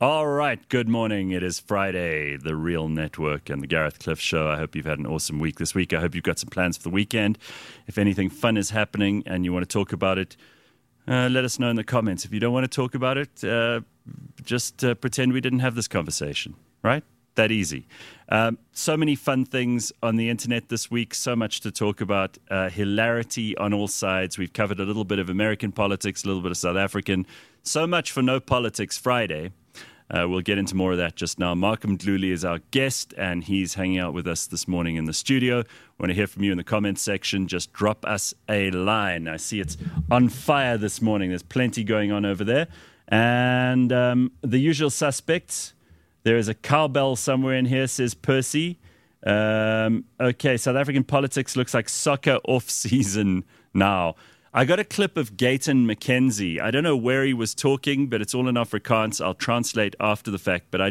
All right, good morning. It is Friday, the Real Network and the Gareth Cliff Show. I hope you've had an awesome week this week. I hope you've got some plans for the weekend. If anything fun is happening and you want to talk about it, let us know in the comments. If you don't want to talk about it, just pretend we didn't have this conversation, right? That easy. So many fun things on the internet this week, so much to talk about. Hilarity on all sides. We've covered a little bit of American politics, a little bit of South African. So much for No Politics Friday. We'll get into more of that just now. Markham Dluli is our guest, and he's hanging out with us this morning in the studio. I want to hear from you in the comments section. Just drop us a line. I see it's on fire this morning. There's plenty going on over there. And the usual suspects. There is a cowbell somewhere in here, says Percy. Okay, South African politics looks like soccer off-season now. I got a clip of Gayton McKenzie. I don't know where he was talking, but it's all in Afrikaans. I'll translate after the fact. But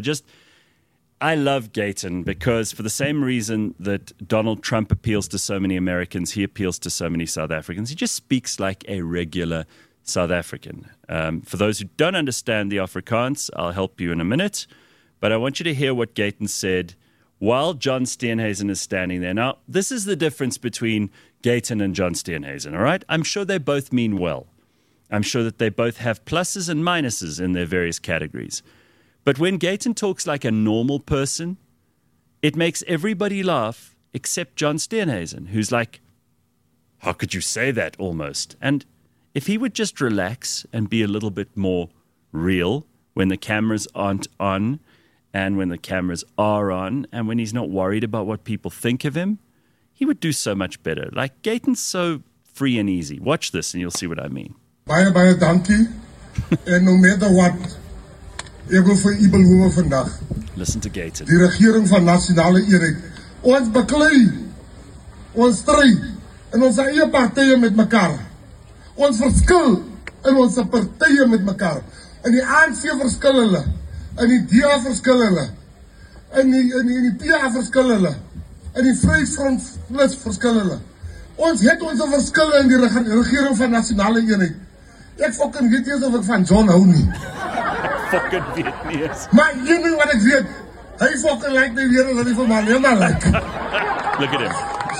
I love Gayton because for the same reason that Donald Trump appeals to so many Americans, he appeals to so many South Africans. He just speaks like a regular South African. For those who don't understand the Afrikaans, I'll help you in a minute. But I want you to hear what Gayton said while John Steenhuisen is standing there. Now, this is the difference between Gayton and John Steenhuisen, all right? I'm sure they both mean well. I'm sure that they both have pluses and minuses in their various categories. But when Gayton talks like a normal person, it makes everybody laugh except John Steenhuisen, who's like, how could you say that almost? And if he would just relax and be a little bit more real when the cameras aren't on and when the cameras are on and when he's not worried about what people think of him, he would do so much better. Like, Gayton's so free and easy. Watch this and you'll see what I mean. Baie dankie. En no matter what, ek wil vir u beloof vandag. Listen to Gayton. Die regering van nasionale eenheid. Ons beklei, ons stry in ons eie partye met mekaar. Ons verskil in ons partye met mekaar. In die ANC verskil hulle, in die DA verskil hulle, in die PA verskil hulle. En die Vryheidsfront Plus verskil hulle. Ons het ons verskille in die regering van nasionale eenheid. Ek fucking weet nie of ek van John hou nie. Fucking weet nie eens. Maar een ding wat ek weet, hy fucking like my weer as hy vir Malema like. Look at him.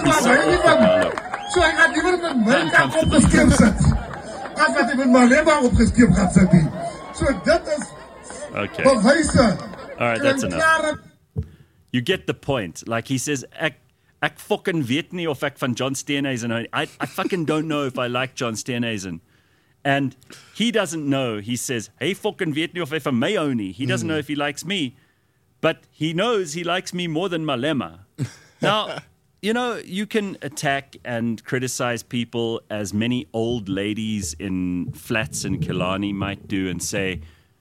So hy gaat liever met my kant opgeskeep sit. As wat hy met Malema opgeskeep gaat sit. So dit is bewyse. All right, that's enough. You get the point. Like he says, ek fucking weet nie of ek van John Steenhuisen. I fucking don't know if I like John Steenhuisen. And he doesn't know. He says, hey, fucking weet nie of hy van my hou nie. He doesn't know if he likes me. But he knows he likes me more than Malema. Now, you know, you can attack and criticize people as many old ladies in flats in Killarney might do and say,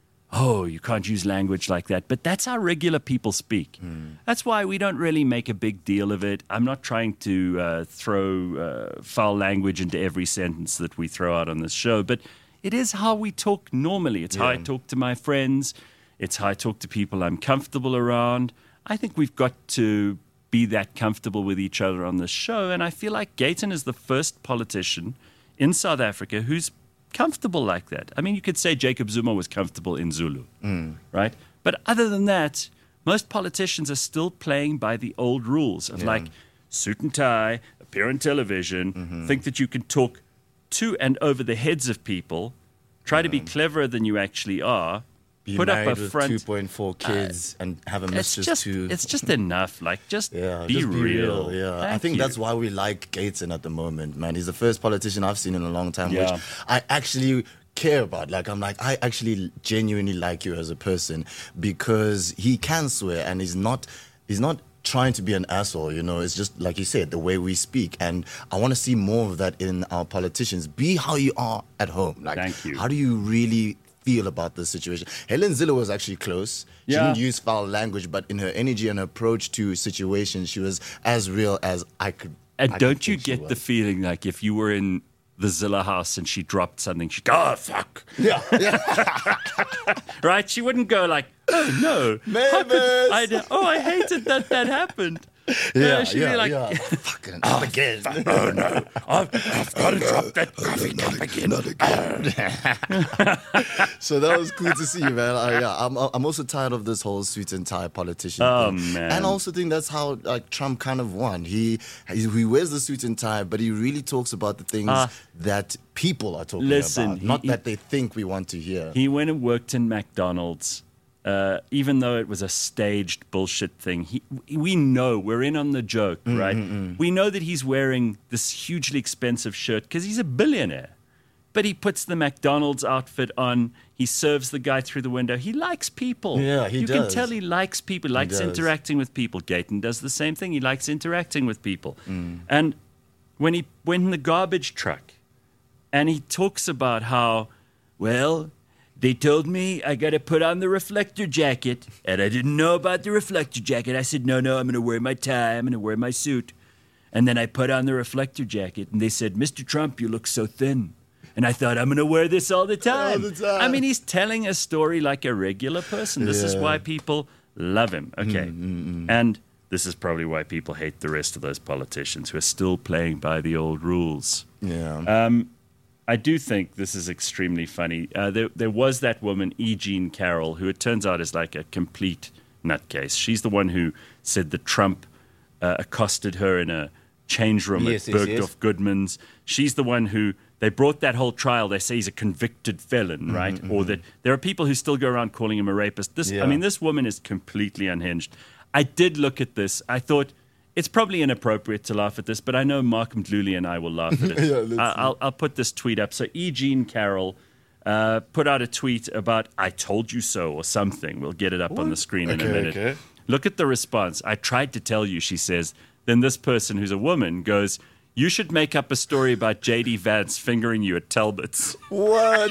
oh, you can't use language like that. But that's how regular people speak. That's why we don't really make a big deal of it. I'm not trying to throw foul language into every sentence that we throw out on this show, but it is how we talk normally. It's how I talk to my friends. It's how I talk to people I'm comfortable around. I think we've got to be that comfortable with each other on this show, and I feel like Gayton is the first politician in South Africa who's comfortable like that. I mean, you could say Jacob Zuma was comfortable in Zulu, right? But other than that, most politicians are still playing by the old rules of like suit and tie, appear on television, think that you can talk to and over the heads of people, try to be cleverer than you actually are, be put up a with front 2.4 kids and have a mistress too. It's just enough. Like, just be real. Yeah, I think that's why we like Gayton at the moment, man. He's the first politician I've seen in a long time, which I actually care about. Like, I'm like, I actually genuinely like you as a person because he can swear and he's not trying to be an asshole, you know. It's just like you said, the way we speak, and I want to see more of that in our politicians. Be how you are at home. Like, thank you. How do you really feel about this situation? Helen Zille was actually close. She didn't use foul language, but in her energy and approach to situations, she was as real as I could. And don't you get the feeling like if you were in the Zilla house and she dropped something, she'd go, oh, fuck. Yeah. Right? She wouldn't go like, oh, no. Mavis. I hated that happened. She'd be like, fucking not again. oh no, I've got to drop that coffee cup again. So that was cool to see, man. I'm also tired of this whole suit and tie politician thing. Man. And I also think that's how Trump kind of won. He wears the suit and tie, but he really talks about the things that people are talking about, not that they think we want to hear. He went and worked in McDonald's. Even though it was a staged bullshit thing, we know we're in on the joke, right? We know that he's wearing this hugely expensive shirt because he's a billionaire. But he puts the McDonald's outfit on. He serves the guy through the window. He likes people. Yeah, he does. You can tell he likes people. He likes interacting with people. Gayton does the same thing. He likes interacting with people. And when he went in the garbage truck, and he talks about how, well, they told me I got to put on the reflector jacket, and I didn't know about the reflector jacket. I said, no, I'm going to wear my tie. I'm going to wear my suit. And then I put on the reflector jacket, and they said, Mr. Trump, you look so thin. And I thought, I'm going to wear this all the time. I mean, he's telling a story like a regular person. This is why people love him. Okay. And this is probably why people hate the rest of those politicians who are still playing by the old rules. Yeah. I do think this is extremely funny. There was that woman, E. Jean Carroll, who it turns out is like a complete nutcase. She's the one who said that Trump accosted her in a change room at Bergdorf Goodman's. She's the one who, they brought that whole trial. They say he's a convicted felon, right? Or that there are people who still go around calling him a rapist. I mean, this woman is completely unhinged. I did look at this. I thought, it's probably inappropriate to laugh at this, but I know Mark Mdluli and I will laugh at it. I'll put this tweet up. So E. Jean Carroll put out a tweet about, I told you so, or something. We'll get it up on the screen in a minute. Okay. Look at the response. I tried to tell you, she says. Then this person, who's a woman, goes, you should make up a story about J.D. Vance fingering you at Talbot's. What?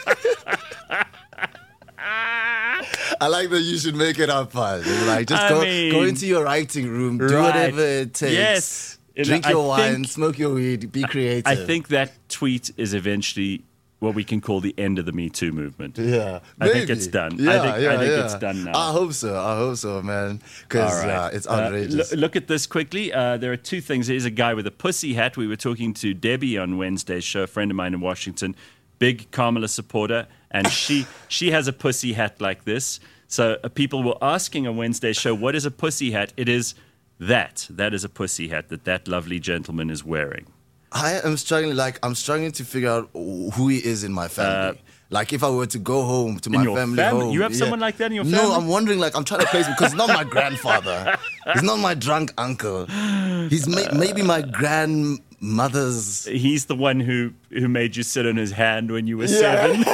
I like that you should make it up, fun. Like, just go into your writing room, do whatever it takes. Yes. Drink your wine, smoke your weed, be creative. I think that tweet is eventually what we can call the end of the Me Too movement. Yeah. I think it's done. I think it's done now. I hope so, man. Because it's outrageous. Look at this quickly. There are two things. There's a guy with a pussy hat. We were talking to Debbie on Wednesday's show, a friend of mine in Washington, big Kamala supporter, and she has a pussy hat like this. So people were asking on Wednesday's show, what is a pussy hat? It is that. That is a pussy hat that lovely gentleman is wearing. I am struggling. I'm struggling to figure out who he is in my family. Like, if I were to go home to my family home. You have someone like that in your family? No, I'm wondering, I'm trying to place him because he's not my grandfather. He's not my drunk uncle. He's maybe my grandmother's. He's the one who made you sit on his hand when you were 7.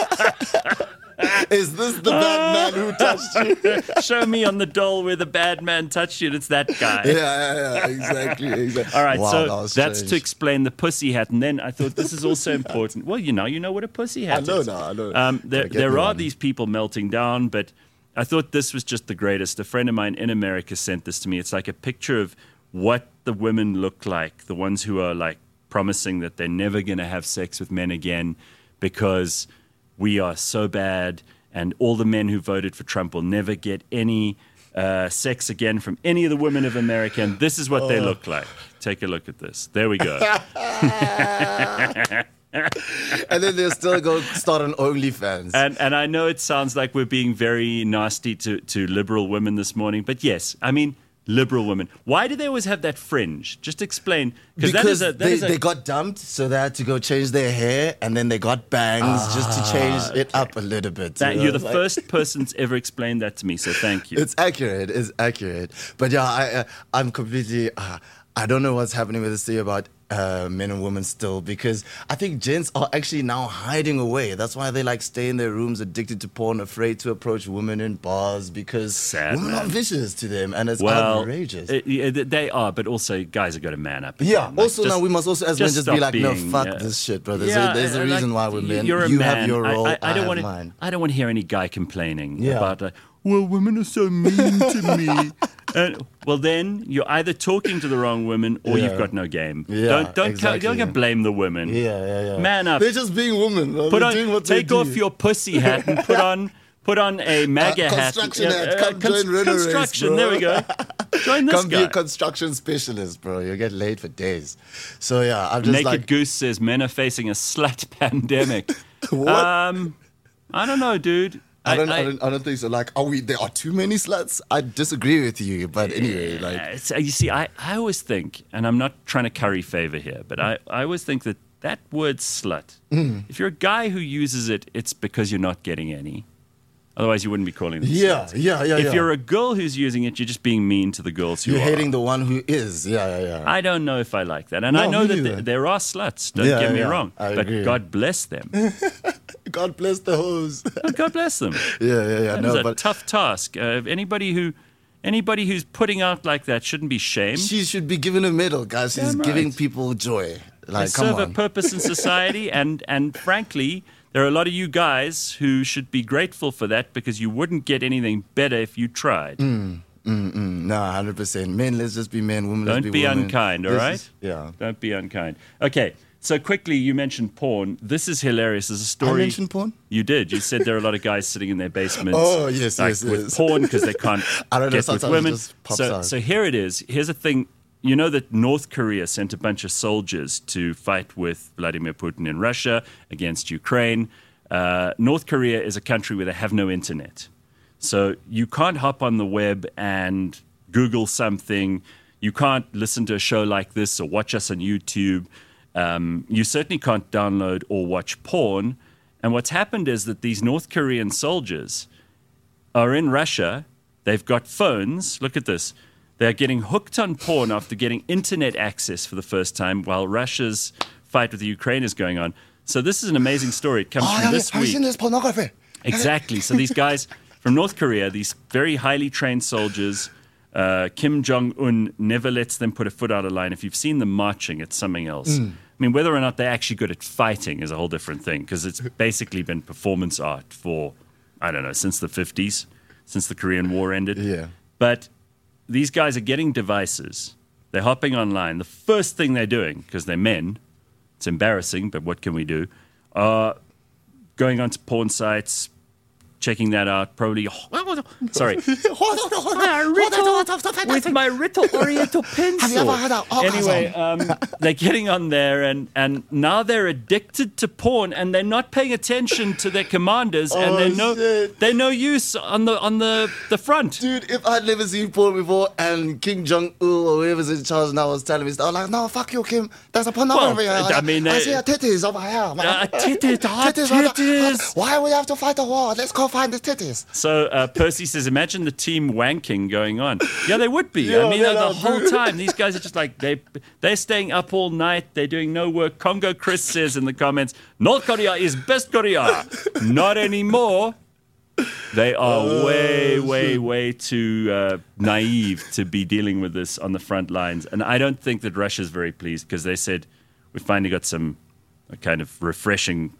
Is this the bad man who touched you? Show me on the doll where the bad man touched you. It's that guy. Yeah, exactly. All right, so that's to explain the pussy hat. And then I thought this is also important. Well, you know what a pussy hat is. I know. There are these people melting down, but I thought this was just the greatest. A friend of mine in America sent this to me. It's like a picture of what the women look like, the ones who are like promising that they're never going to have sex with men again because we are so bad, and all the men who voted for Trump will never get any sex again from any of the women of America, and this is what they look like. Take a look at this. There we go. And then they'll still go start an OnlyFans. And I know it sounds like we're being very nasty to liberal women this morning, but yes, I mean, liberal women. Why do they always have that fringe? Just explain. Because they got dumped, so they had to go change their hair, and then they got bangs just to change it up a little bit. You're the first person to ever explain that to me, so thank you. It's accurate. But yeah, I'm completely... I don't know what's happening with this thing about men and women still, because I think gents are actually now hiding away. That's why they stay in their rooms addicted to porn, afraid to approach women in bars, because women are vicious to them, and it's outrageous. They are, but also guys have got to man up. Yeah, now we must also as men just be like, no, fuck this shit, brother. There's a reason why we're men. You're a man. Have your role, I don't have mine. I don't want to hear any guy complaining about well, women are so mean to me. Well, then you're either talking to the wrong women or you've got no game. Yeah, don't blame the women. Yeah. Man up. They're just being women. Take off your pussy hat and put on Put on a MAGA hat. Construction hat. Come join Renner Race, Construction, bro. there we go. Join this Come be guy. a construction specialist, bro. You'll get laid for days. So yeah, I'm just Naked Goose says men are facing a slut pandemic. What? I don't know, dude. I don't think so. Like, there are too many sluts? I disagree with you, but anyway, like, You see, I always think, and I'm not trying to curry favor here, but I always think that word slut, if you're a guy who uses it, it's because you're not getting any. Otherwise, you wouldn't be calling them sluts. Yeah. If you're a girl who's using it, you're just being mean to the girls who You're are. hating the one who is. Yeah. I don't know if I like that. And No, I know me that neither. there are sluts. Don't Yeah, get me yeah, wrong. I But agree. God bless them. God bless the hoes. God bless them. yeah. That is a tough task. Anybody who's putting out like that shouldn't be shamed. She should be given a medal, guys. She's Damn right. giving people joy. They Like, come serve a on. purpose in society, and frankly, there are a lot of you guys who should be grateful for that because you wouldn't get anything better if you tried. No, 100%. Men, let's just be men. Women, let's Don't be be women. unkind, all This right? is- yeah. Don't be unkind. Okay, so quickly, you mentioned porn. This is hilarious. There's a story. I mentioned porn? You did. You said there are a lot of guys sitting in their basements. Oh, yes, with yes. porn because they can't I don't know, get with sometimes it women. just pops out. So here it is. Here's a thing. You know that North Korea sent a bunch of soldiers to fight with Vladimir Putin in Russia against Ukraine. North Korea is a country where they have no internet. So you can't hop on the web and Google something. You can't listen to a show like this or watch us on YouTube. You certainly can't download or watch porn. And what's happened is that these North Korean soldiers are in Russia. They've got phones. Look at this. They're getting hooked on porn after getting internet access for the first time while Russia's fight with the Ukraine is going on. So this is an amazing story. It comes from this have you week. seen this pornography? Exactly. So these guys from North Korea, these very highly trained soldiers, Kim Jong-un never lets them put a foot out of line. If you've seen them marching, it's something else. I mean, whether or not they're actually good at fighting is a whole different thing because it's basically been performance art for, I don't know, since the 50s, since the Korean War ended. Yeah. But these guys are getting devices. They're hopping online. The first thing they're doing, because they're men, it's embarrassing, but what can we do? Going onto porn sites, checking that out, probably. Sorry. With my Riddle Oriental pencil. Have you ever had an orgasm? Anyway, they're getting on there, and now they're addicted to porn, and they're not paying attention to their commanders, and shit. they're no use on the front. Dude, if I'd never seen porn before and Kim Jong-un or whoever's in charge now was telling me stuff, I was like, no, fuck you, Kim. There's a pornography. Well, I mean, I see her titties over here, man. Titties. Why we have to fight a war? Let's go find the titties. So Percy says, imagine the team wanking going on. Yeah, they would be. Yeah, I mean, yeah, the no, whole time, these guys are just like, they're staying up all night. They're doing no work. Congo Chris says in the comments, North Korea is best Korea. Not anymore. They are way too naive to be dealing with this on the front lines. And I don't think that Russia's very pleased because they said, we finally got some kind of refreshing,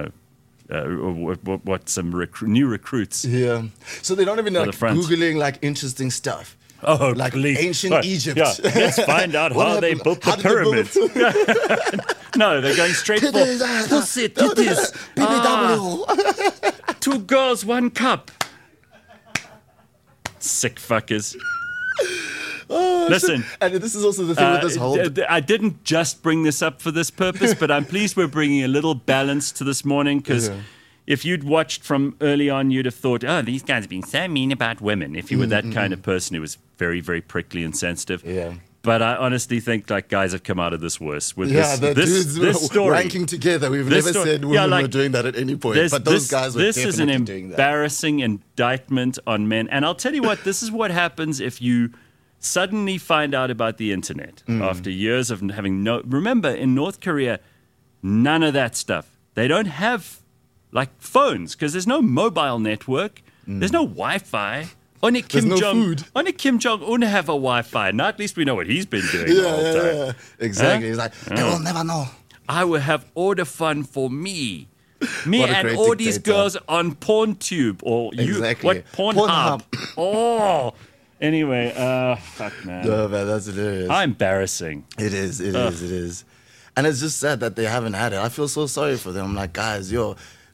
some new recruits. Yeah. So they don't even like the front. Googling like interesting stuff. Oh, Like please. ancient Right, Egypt. Yeah. Let's find out What how they happened? built How the did they build pyramids. No, they're going straight for pussy, titties. BBW. 2 girls, 1 cup. Sick fuckers. Listen. And this is also the thing with this whole. I didn't just bring this up for this purpose, but I'm pleased we're bringing a little balance to this morning because if you'd watched from early on, you'd have thought, oh, these guys are being so mean about women. If you were that kind of person who was very, very prickly and sensitive. Yeah. But I honestly think like guys have come out of this worse with The this dudes story. ranking together. We've This never story- said yeah, women like, were doing that at any point. But those guys were this is an definitely doing that. embarrassing indictment on men. And I'll tell you what, this is what happens if you suddenly find out about the internet after years of having no. Remember, in North Korea, none of that stuff. They don't have like phones because there's no mobile network. There's no Wi-Fi. Only Kim no food. Only Kim Jong-un have a Wi-Fi. Now at least we know what he's been doing the whole time. Exactly. He's like, they will never know. I will have order fun for me. Me What a and great all these dictator. girls on PornTube or Exactly. what Pornhub. Oh, anyway, fuck man. No, man, that's hilarious. How embarrassing. It is. And it's just sad that they haven't had it. I feel so sorry for them. I'm like, guys,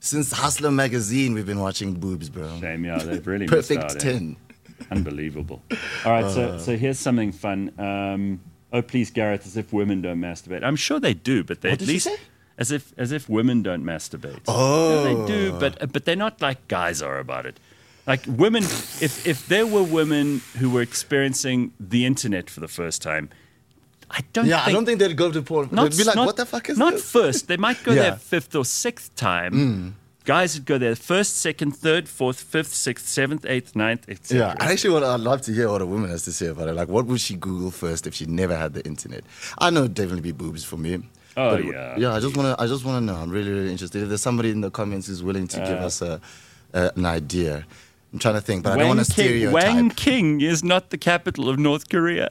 Since Hustler magazine, we've been watching boobs, bro. Shame, yeah, they've really missed Perfect out. 10. Unbelievable. All right, so here's something fun. Oh, please, Gareth, as if women don't masturbate. I'm sure they do, but they What at did she least say? as if women don't masturbate. Oh. Yeah, they do, but they're not like guys are about it. Like women, if there were women who were experiencing the internet for the first time, I don't think they'd go to porn. They'd be like, what the fuck is not this? first. They might go Yeah. there fifth or sixth time. Guys would go there first, second, third, fourth, fifth, sixth, seventh, eighth, ninth, etc. Yeah, I'd love to hear what a woman has to say about it. Like, what would she Google first if she never had the internet? I know it'd definitely be boobs for me. Oh, But yeah. Yeah, I just wanna know. I'm really, really interested. If there's somebody in the comments who's willing to give us an idea. I'm trying to think, but I don't want to stereotype. Wangking is not the capital of North Korea.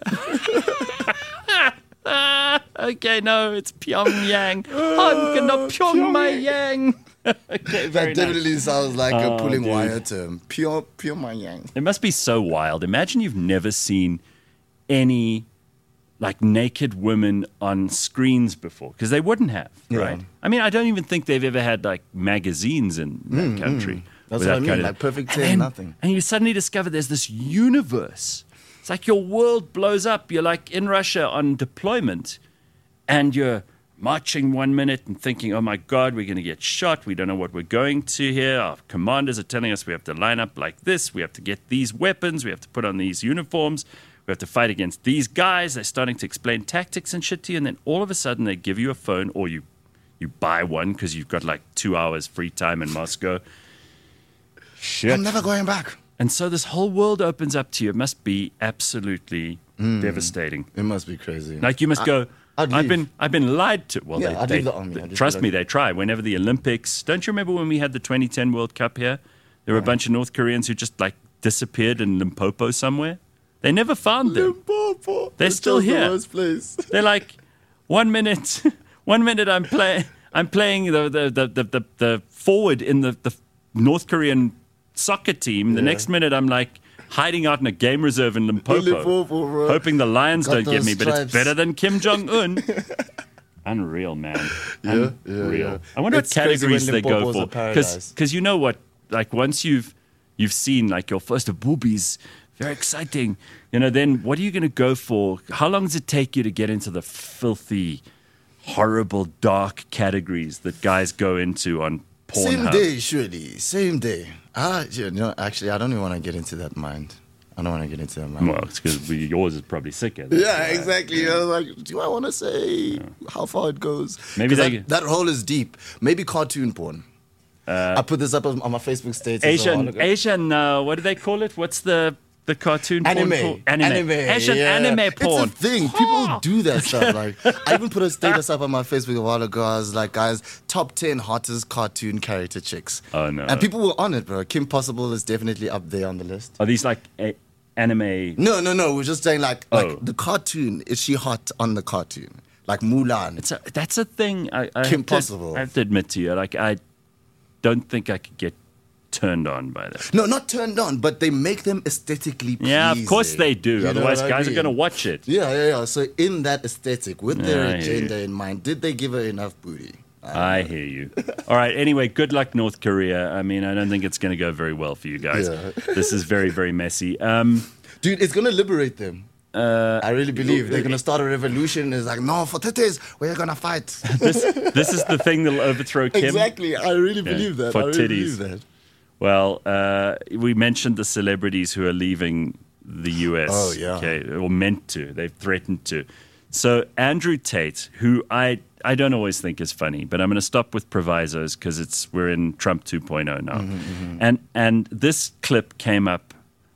Okay, no, it's Pyongyang. I'm gonna Pyongyang. Okay, very That definitely nice. sounds like a pulling dude. wire term. Pure Pyongyang. It must be so wild. Imagine you've never seen any like naked women on screens before, because they wouldn't have, right? I mean, I don't even think they've ever had like magazines in that country. That's with what I that mean, kind of- like Perfect And 10, then- nothing. And you suddenly discover there's this universe. It's like your world blows up. You're like in Russia on deployment, and you're marching 1 minute and thinking, oh my God, we're going to get shot. We don't know what we're going to here. Our commanders are telling us we have to line up like this. We have to get these weapons. We have to put on these uniforms. We have to fight against these guys. They're starting to explain tactics and shit to you. And then all of a sudden they give you a phone, or you buy one because you've got like 2 hours free time in Moscow. Shit. I'm never going back. And so this whole world opens up to you. It must be absolutely devastating. It must be crazy. Like you must go, I'd I've leave. been lied to. Well, Yeah, I'd leave the army. I'd just trust be me, like- they try. Whenever the Olympics, don't you remember when we had the 2010 World Cup here? There were a bunch of North Koreans who just like disappeared in Limpopo somewhere. They never found them. Limpopo. They're That's still just the here. worst place. They're like, 1 minute, 1 minute I'm playing the forward in the North Korean soccer team. The next minute I'm like hiding out in a game reserve in Limpopo, Limpopo, bro. hoping the Lions Got don't get those me, but it's stripes. better than Kim Jong-un. Unreal, man. Unreal. yeah. I wonder It's what crazy categories when they go Limpopo's for. a paradise. Because you know what, like once you've seen like your first boobies, very exciting. You know, then what are you going to go for? How long does it take you to get into the filthy, horrible, dark categories that guys go into on Pornhub? Same day, surely. Same day. Actually, I don't even want to get into that mind. I don't want to get into that mind. Well, it's because yours is probably sicker. That's Yeah, why. exactly. I was like, do I want to say how far it goes? Maybe 'Cause they- that hole is deep. Maybe cartoon porn. I put this up on my Facebook status. Asian, what do they call it? What's the cartoon porn Anime. called? Anime. Asian yeah. anime porn. It's a thing. People do that stuff. Like, I even put a status up on my Facebook a while ago. I was like, guys, top 10 hottest cartoon character chicks. Oh, no. And people were on it, bro. Kim Possible is definitely up there on the list. Are these like anime? No. We're just saying like Oh. the cartoon. Is she hot on the cartoon? Like Mulan. That's a thing. I Possible. I have to admit to you, like I don't think I could get turned on by that. No, not turned on, but they make them aesthetically pleasing. Yeah, of course they do. You know Otherwise, what I guys are mean? going to watch it. Yeah. So in that aesthetic, with their I hear agenda in mind, did they give her enough booty? I hear you. All right. Anyway, good luck, North Korea. I mean, I don't think it's going to go very well for you guys. Yeah. This is very, very messy. Dude, it's gonna liberate them. I really believe they're gonna start a revolution. It's like, no, for titties, we're gonna fight. This is the thing that'll overthrow Kim. Exactly. I really believe that. for I really titties. believe that. Well, we mentioned the celebrities who are leaving the US. Oh, yeah. Okay, or meant to. They've threatened to. So Andrew Tate, who I don't always think is funny, but I'm going to stop with provisos because we're in Trump 2.0 now. And this clip came up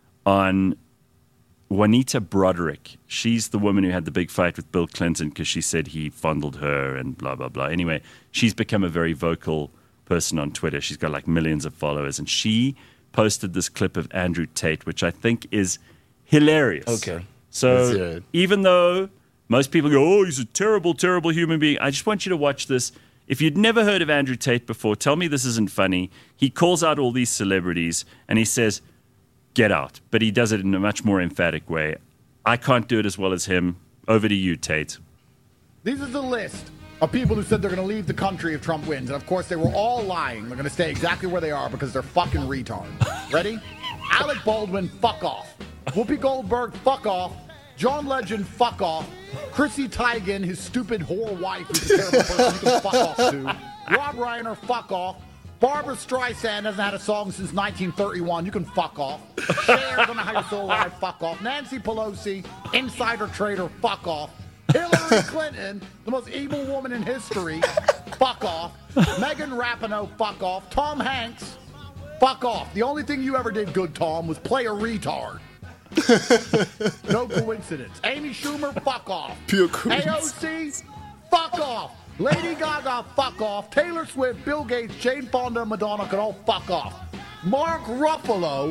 on Juanita Broderick. She's the woman who had the big fight with Bill Clinton because she said he fondled her and blah, blah, blah. Anyway, she's become a very vocal person on Twitter. She's got like millions of followers. And she posted this clip of Andrew Tate, which I think is hilarious. Okay. Let's hear So it. even though most people go, oh, he's a terrible, terrible human being, I just want you to watch this. If you'd never heard of Andrew Tate before, tell me this isn't funny. He calls out all these celebrities and he says, get out. But he does it in a much more emphatic way. I can't do it as well as him. Over to you, Tate. This is the list of people who said they're going to leave the country if Trump wins. And, of course, they were all lying. They're going to stay exactly where they are because they're fucking retards. Ready? Alec Baldwin, fuck off. Whoopi Goldberg, fuck off. John Legend, fuck off. Chrissy Teigen, his stupid whore wife, who's a terrible person, you can fuck off too. Rob Reiner, fuck off. Barbara Streisand hasn't had a song since 1931. You can fuck off. Cher, don't know how you're still alive. Fuck off. Nancy Pelosi, insider trader. Fuck off. Hillary Clinton, the most evil woman in history. Fuck off. Megan Rapinoe. Fuck off. Tom Hanks. Fuck off. The only thing you ever did good, Tom, was play a retard. No coincidence. Amy Schumer. Fuck off. Pure coincidence. AOC. Fuck off. Lady Gaga, fuck off. Taylor Swift, Bill Gates, Jane Fonda, and Madonna could all fuck off. Mark Ruffalo,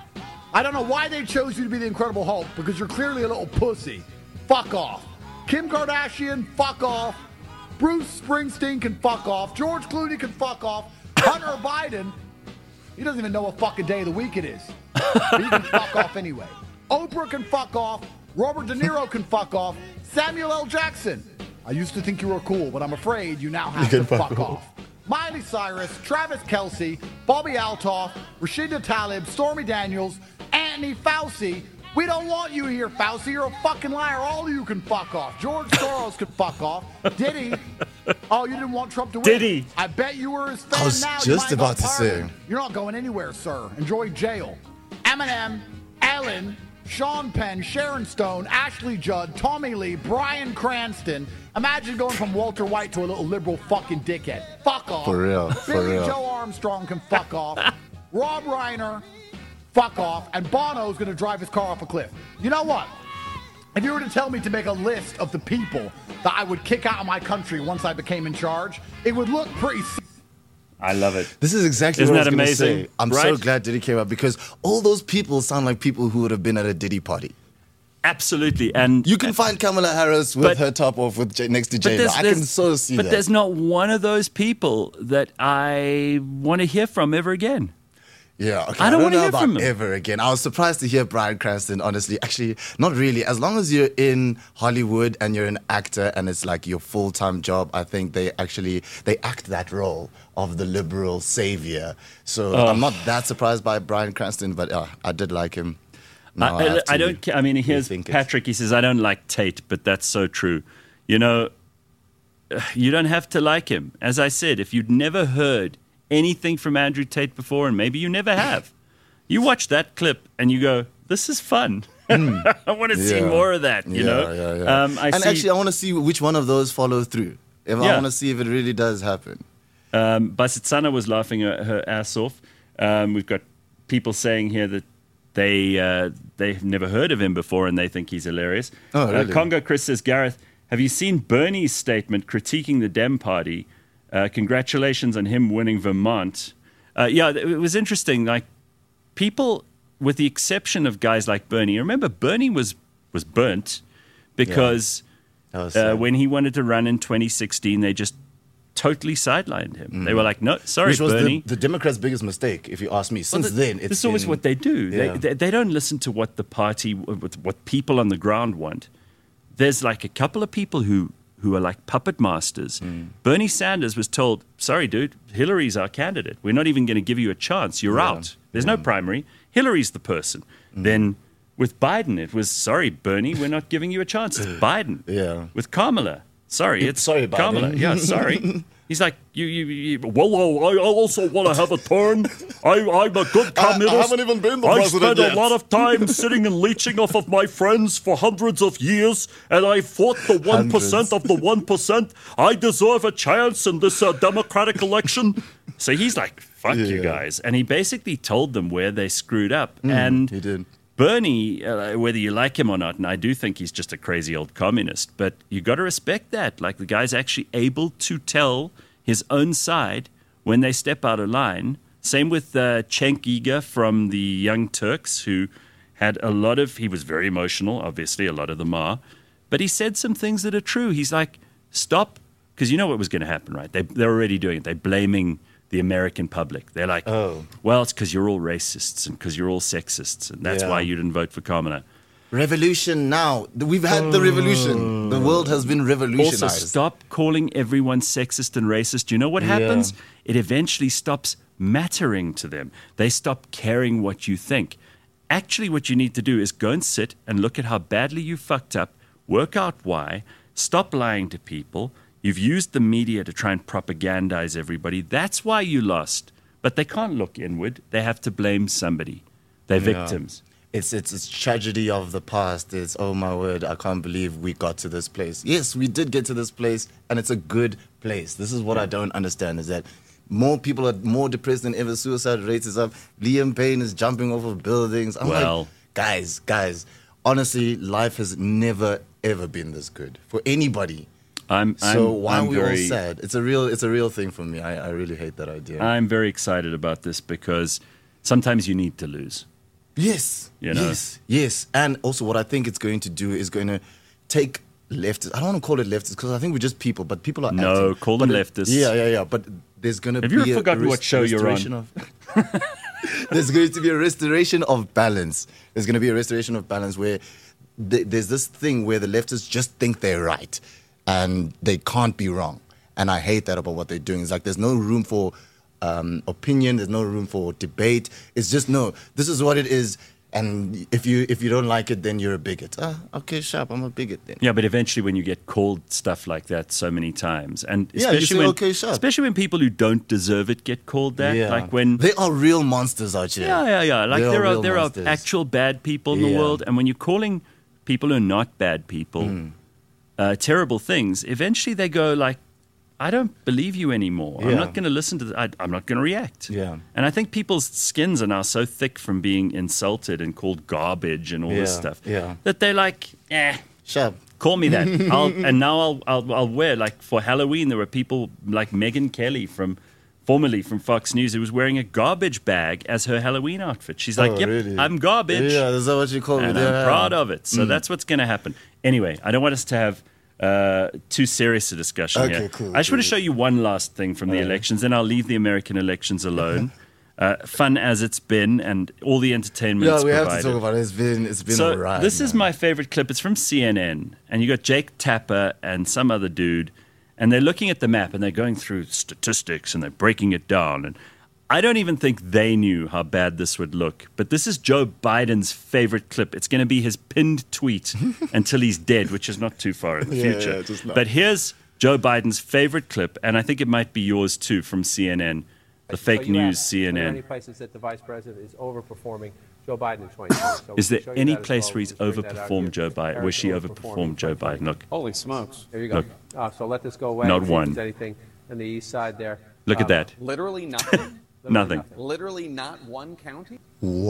I don't know why they chose you to be the Incredible Hulk, because you're clearly a little pussy. Fuck off. Kim Kardashian, fuck off. Bruce Springsteen can fuck off. George Clooney can fuck off. Hunter Biden, he doesn't even know what fucking day of the week it is. But he can fuck off anyway. Oprah can fuck off. Robert De Niro can fuck off. Samuel L. Jackson. I used to think you were cool, but I'm afraid you now have to fuck off. Miley Cyrus, Travis Kelce, Bobby Altoff, Rashida Tlaib, Stormy Daniels, Anthony Fauci. We don't want you here, Fauci. You're a fucking liar. All of you can fuck off. George Soros can fuck off. Diddy. Oh, you didn't want Trump to win? Diddy. I bet you were his fan. I was now. just about to say. You're not going anywhere, sir. Enjoy jail. Eminem, Ellen, Sean Penn, Sharon Stone, Ashley Judd, Tommy Lee, Bryan Cranston. Imagine going from Walter White to a little liberal fucking dickhead. Fuck off. For real. For Billy real. Joe Armstrong can fuck off. Rob Reiner, fuck off. And Bono's going to drive his car off a cliff. You know what? If you were to tell me to make a list of the people that I would kick out of my country once I became in charge, it would look pretty... I love it. This is exactly Isn't what I was that going to amazing? say. I'm Right? so glad Diddy came up because all those people sound like people who would have been at a Diddy party. Absolutely. And You can find Kamala Harris with But- her top off with next to J-Lo. I can so see but that. there's not one of those people that I want to hear from ever again. Yeah, okay. I don't wanna know hear about from him. ever again. I was surprised to hear Bryan Cranston, honestly. Actually, not really. As long as you're in Hollywood and you're an actor and it's like your full-time job, I think they act that role of the liberal savior. So I'm not that surprised by Bryan Cranston, but I did like him. Now have I to don't care. I mean, here's rethink it. Patrick. He says, I don't like Tate, but that's so true. You know, you don't have to like him. As I said, if you'd never heard anything from Andrew Tate before, and maybe you never have, you watch that clip and you go, this is fun. I want to see Yeah. more of that, you know? Yeah. Actually, I want to see which one of those follow through. I want to see if it really does happen. Basitsana was laughing her ass off. We've got people saying here that they've never heard of him before and they think he's hilarious. Oh, really? Congo Chris says, Gareth, have you seen Bernie's statement critiquing the Dem Party? Congratulations on him winning Vermont. Yeah, it was interesting. Like, people, with the exception of guys like Bernie, remember Bernie was burnt because That was sad. when he wanted to run in 2016, they just totally sidelined him. They were like, no, sorry, Which was Bernie. the Democrats' biggest mistake, if you ask me. Since then, it's This is always been- what they do. Yeah. They don't listen to what the party, what people on the ground want. There's like a couple of people who are like puppet masters. Bernie Sanders was told, sorry, dude, Hillary's our candidate. We're not even going to give you a chance. You're out. There's no primary. Hillary's the person. Then with Biden, it was, sorry, Bernie, we're not giving you a chance. It's Biden. Yeah. With Kamala, sorry, it's Sorry, Biden. Kamala. Yeah, sorry. He's like, well, I also want to have a turn. I'm a good communist. I haven't even been the I president spent yet. a lot of time sitting and leeching off of my friends for hundreds of years, and I fought the 1% of the 1%. I deserve a chance in this democratic election. So he's like, fuck you Yeah. guys. And he basically told them where they screwed up. And he did. Bernie, whether you like him or not, and I do think he's just a crazy old communist, but you got to respect that. Like, the guy's actually able to tell his own side when they step out of line. Same with Cenk Uygur from the Young Turks, who had he was very emotional, obviously, a lot of them are, but he said some things that are true. He's like, stop, because you know what was going to happen, right? They're already doing it. They're blaming the American public. They're like, well, it's because you're all racists and because you're all sexists, and that's Yeah. why you didn't vote for Kamala. Revolution now. We've had the revolution. The world has been revolutionized. Also, stop calling everyone sexist and racist. You know what happens? It eventually stops mattering to them. They stop caring what you think. Actually, what you need to do is go and sit and look at how badly you fucked up, work out why, stop lying to people. You've used the media to try and propagandize everybody. That's why you lost. But they can't look inward. They have to blame somebody. They're victims. It's tragedy of the past. It's, oh my word, I can't believe we got to this place. Yes, we did get to this place, and it's a good place. This is what I don't understand, is that more people are more depressed than ever. Suicide rates is up. Liam Payne is jumping off of buildings. I'm like, guys, honestly, life has never, ever been this good for anybody. So why are we all sad? It's a real thing for me. I really hate that idea. I'm very excited about this because sometimes you need to lose. Yes, you know? yes. And also what I think it's going to do is going to take leftists. I don't want to call it leftists because I think we're just people, but people are No, acting. call them leftists. Yeah. But there's going to be Have you forgotten what show you're on? There's going to be a restoration of balance. There's going to be a restoration of balance where there's this thing where the leftists just think they're right and they can't be wrong. And I hate that about what they're doing. It's like there's no room for opinion. There's no room for debate. It's just, no, this is what it is. And if you don't like it, then you're a bigot. Okay, sharp, I'm a bigot then. Yeah, but eventually when you get called stuff like that so many times, and especially when people who don't deserve it get called that, like when they are real monsters out here. Yeah. Like there are actual bad people in the world, and when you're calling people who are not bad people terrible things, eventually they go like, I don't believe you anymore. I'm not going to listen to that. I'm not going to react. Yeah. And I think people's skins are now so thick from being insulted and called garbage and all this stuff that they're like, sharp. Call me that. I'll wear, like for Halloween, there were people like Megyn Kelly formerly from Fox News, who was wearing a garbage bag as her Halloween outfit. She's like, really? I'm garbage. Yeah, is that what you call me? And I'm proud of it. So that's what's going to happen. Anyway, I don't want us to have too serious a discussion here. Cool, I just want to show you one last thing from the elections, then I'll leave the American elections alone. Fun as it's been, and all the entertainment it's provided. Have to talk about it. It's been so a ride. This is my favorite clip. It's from CNN, and you got Jake Tapper and some other dude, and they're looking at the map and they're going through statistics and they're breaking it down. And I don't even think they knew how bad this would look. But this is Joe Biden's favorite clip. It's going to be his pinned tweet until he's dead, which is not too far in the future. But here's Joe Biden's favorite clip, and I think it might be yours too, from CNN, the fake news CNN. Are there any places that the vice president is overperforming Joe Biden in 2020? So is there any place where he's overperformed Joe Biden? Where she overperformed Joe Biden? Look. Holy smokes. There you go. So let this go away. Not one. If there's anything on the east side there. Look at that. Literally nothing? Nothing. Literally not one county?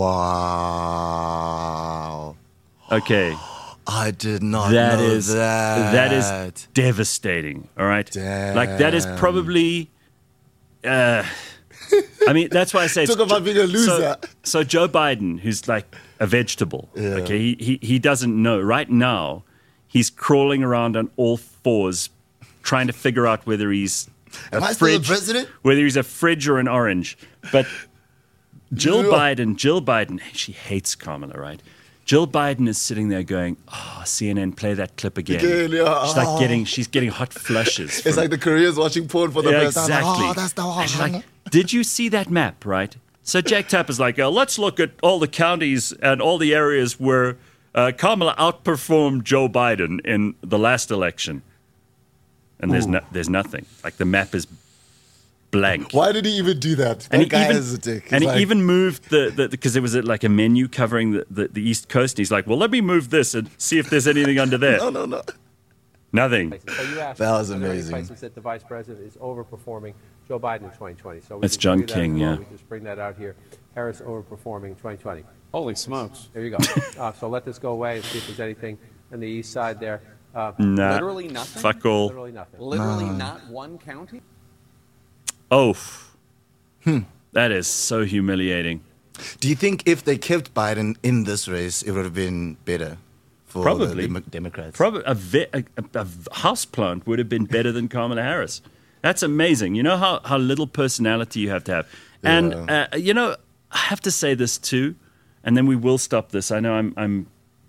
Wow. Okay. I did not know that. That is devastating, all right? Damn. Like, that is probably... I mean, that's why I say... Talk about being a loser. So Joe Biden, who's like a vegetable, okay, he doesn't know. Right now, he's crawling around on all fours trying to figure out whether he's... Am I still the president? Whether he's a fridge or an orange. But Jill Biden, she hates Kamala, right? Jill Biden is sitting there going, CNN, play that clip again. She's getting hot flushes. It's like the Koreans watching porn for the first time. Exactly. That's the one. She's like, did you see that map, right? So Jake Tapper's like, let's look at all the counties and all the areas where Kamala outperformed Joe Biden in the last election. And there's nothing. Like, the map is blank. Why did he even do that? That guy is a dick. And he even moved because there was like a menu covering the East Coast. And he's like, well, let me move this and see if there's anything under there. No. Nothing. So you asked, that was amazing. Places that the vice president is overperforming Joe Biden in 2020. So it's John King, We just bring that out here. Harris overperforming 2020. Holy smokes. There you go. So let this go away and see if there's anything on the east side there. Literally nothing? Fuck all. Literally nothing. Literally not one county? Oh. That is so humiliating. Do you think if they kept Biden in this race, it would have been better for the Democrats? Probably a houseplant would have been better than Kamala Harris. That's amazing. You know how little personality you have to have. And, I have to say this too, and then we will stop this. I know I'm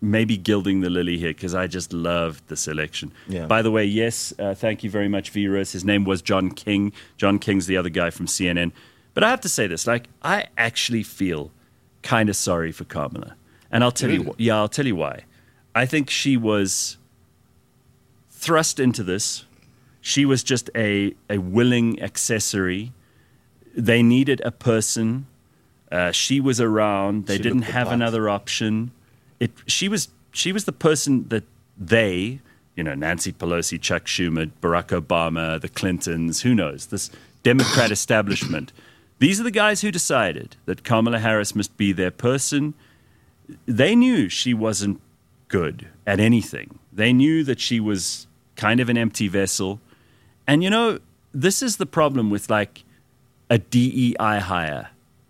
maybe gilding the lily here because I just loved the selection. Yeah. By the way, yes, thank you very much, V-Rose. His name was John King. John King's the other guy from CNN. But I have to say this, like, I actually feel kind of sorry for Kamala. And I'll tell I'll tell you why. I think she was thrust into this. She was just a willing accessory. They needed a person. She was around. They didn't have another option. She was the person that they, Nancy Pelosi, Chuck Schumer, Barack Obama, the Clintons, who knows, this Democrat establishment. These are the guys who decided that Kamala Harris must be their person. They knew she wasn't good at anything. They knew that she was kind of an empty vessel. And, this is the problem with like a DEI hire.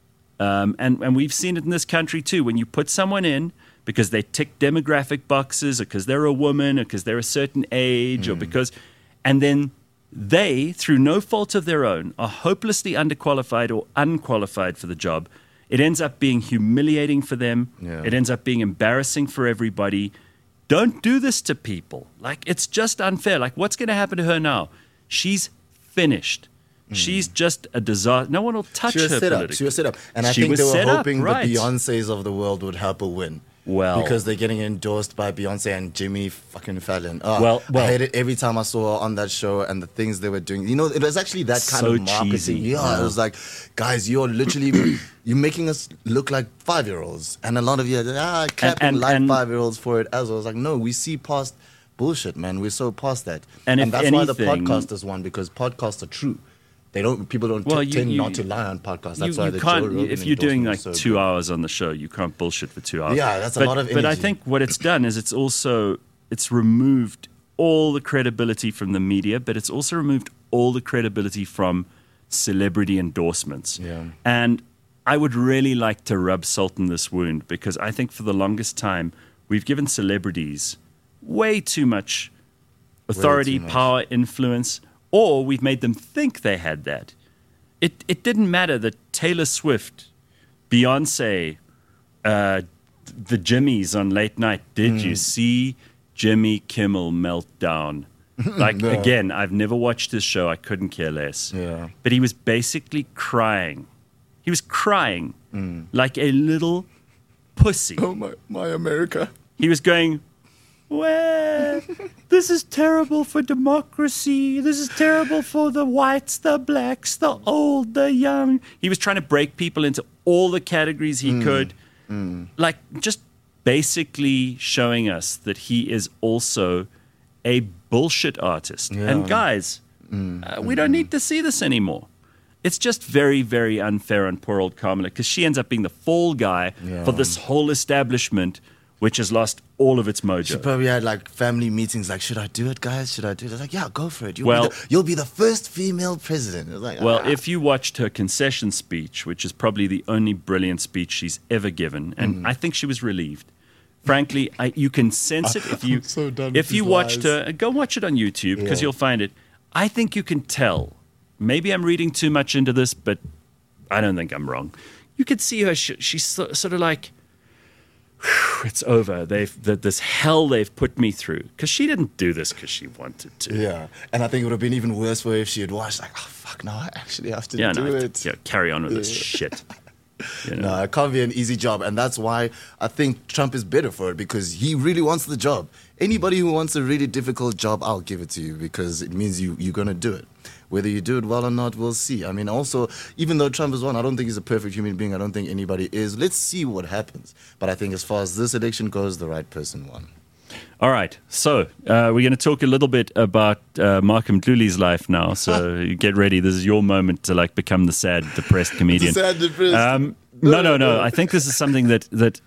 And we've seen it in this country too. When you put someone in because they tick demographic boxes or because they're a woman or because they're a certain age or because, and then they, through no fault of their own, are hopelessly underqualified or unqualified for the job. It ends up being humiliating for them. Yeah. It ends up being embarrassing for everybody. Don't do this to people. Like, it's just unfair. Like, what's going to happen to her now? She's finished. She's just a disaster. No one will touch her politically. She was set up. And I She think was they were set up, hoping right. the Beyoncés of the world would help her win. Well, because they're getting endorsed by Beyonce and Jimmy fucking Fallon. Well, I hate it every time I saw her on that show and the things they were doing. It was actually that kind So of marketing. cheesy. Yeah, it was like, guys, you're literally you're making us look like 5-year-olds, and a lot of you are clapping like 5-year-olds for it as well. I was like, no, we see past bullshit, man. We're so past that, And if that's why the anything- podcasters won, because podcasts are true. People don't Well, tend not to lie on podcasts. That's why you the can't. Joe Rogan If you're doing like endorsement is so 2 good. hours on the show, you can't bullshit for 2 hours. Yeah, that's a lot of But I energy. think what it's done is it's removed all the credibility from the media, but it's also removed all the credibility from celebrity endorsements. Yeah. And I would really like to rub salt in this wound because I think for the longest time we've given celebrities way too much authority, much. power, influence, or we've made them think they had that. It didn't matter that Taylor Swift, Beyonce, the Jimmys on late night. Did you see Jimmy Kimmel melt down? Like, again, I've never watched this show. I couldn't care less. Yeah. But he was basically crying. He was crying like a little pussy. Oh my America. He was going, well, this is terrible for democracy. This is terrible for the whites, the blacks, the old, the young. He was trying to break people into all the categories he could. Like, just basically showing us that he is also a bullshit artist. Yeah. And guys, we don't need to see this anymore. It's just very, very unfair on poor old Kamala because she ends up being the fall guy for this whole establishment, which has lost all of its mojo. She probably had like family meetings like, should I do it, guys? Should I do it? I was like, yeah, go for it. Well- You'll be the first female president. It was like, Well, if you watched her concession speech, which is probably the only brilliant speech she's ever given, and I think she was relieved. Frankly, you can sense it if you I'm so done if with you these watched lies. her. Go watch it on YouTube because Yeah. you'll find it. I think you can tell. Maybe I'm reading too much into this, but I don't think I'm wrong. You could see her. She's sort of like, "Whew, it's over. This hell they've put me through because she didn't do this because she wanted to. yeah. And I think it would have been even worse for her if she had watched like, oh, fuck, no, I actually have to Yeah, do no, it. yeah, carry on with this shit. You know? No, it can't be an easy job. And that's why I think Trump is better for it, because he really wants the job. Anybody who wants a really difficult job, I'll give it to you, because it means you're going to do it. Whether you do it well or not, we'll see. I mean, also, even though Trump is one, I don't think he's a perfect human being. I don't think anybody is. Let's see what happens. But I think as far as this election goes, the right person won. All right, so we're going to talk a little bit about Malcolm Dluli's life now. So get ready. This is your moment to like become the sad, depressed comedian. Sad, depressed. No. I think this is something that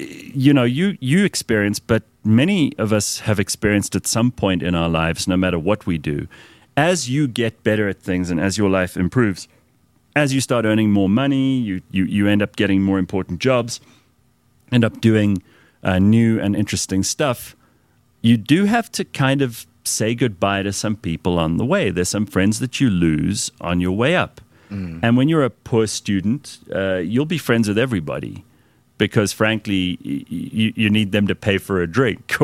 you experience, but many of us have experienced at some point in our lives, no matter what we do. As you get better at things and as your life improves, as you start earning more money, you end up getting more important jobs, end up doing new and interesting stuff, you do have to kind of say goodbye to some people on the way. There's some friends that you lose on your way up. And when you're a poor student, you'll be friends with everybody. because frankly, you need them to pay for a drink,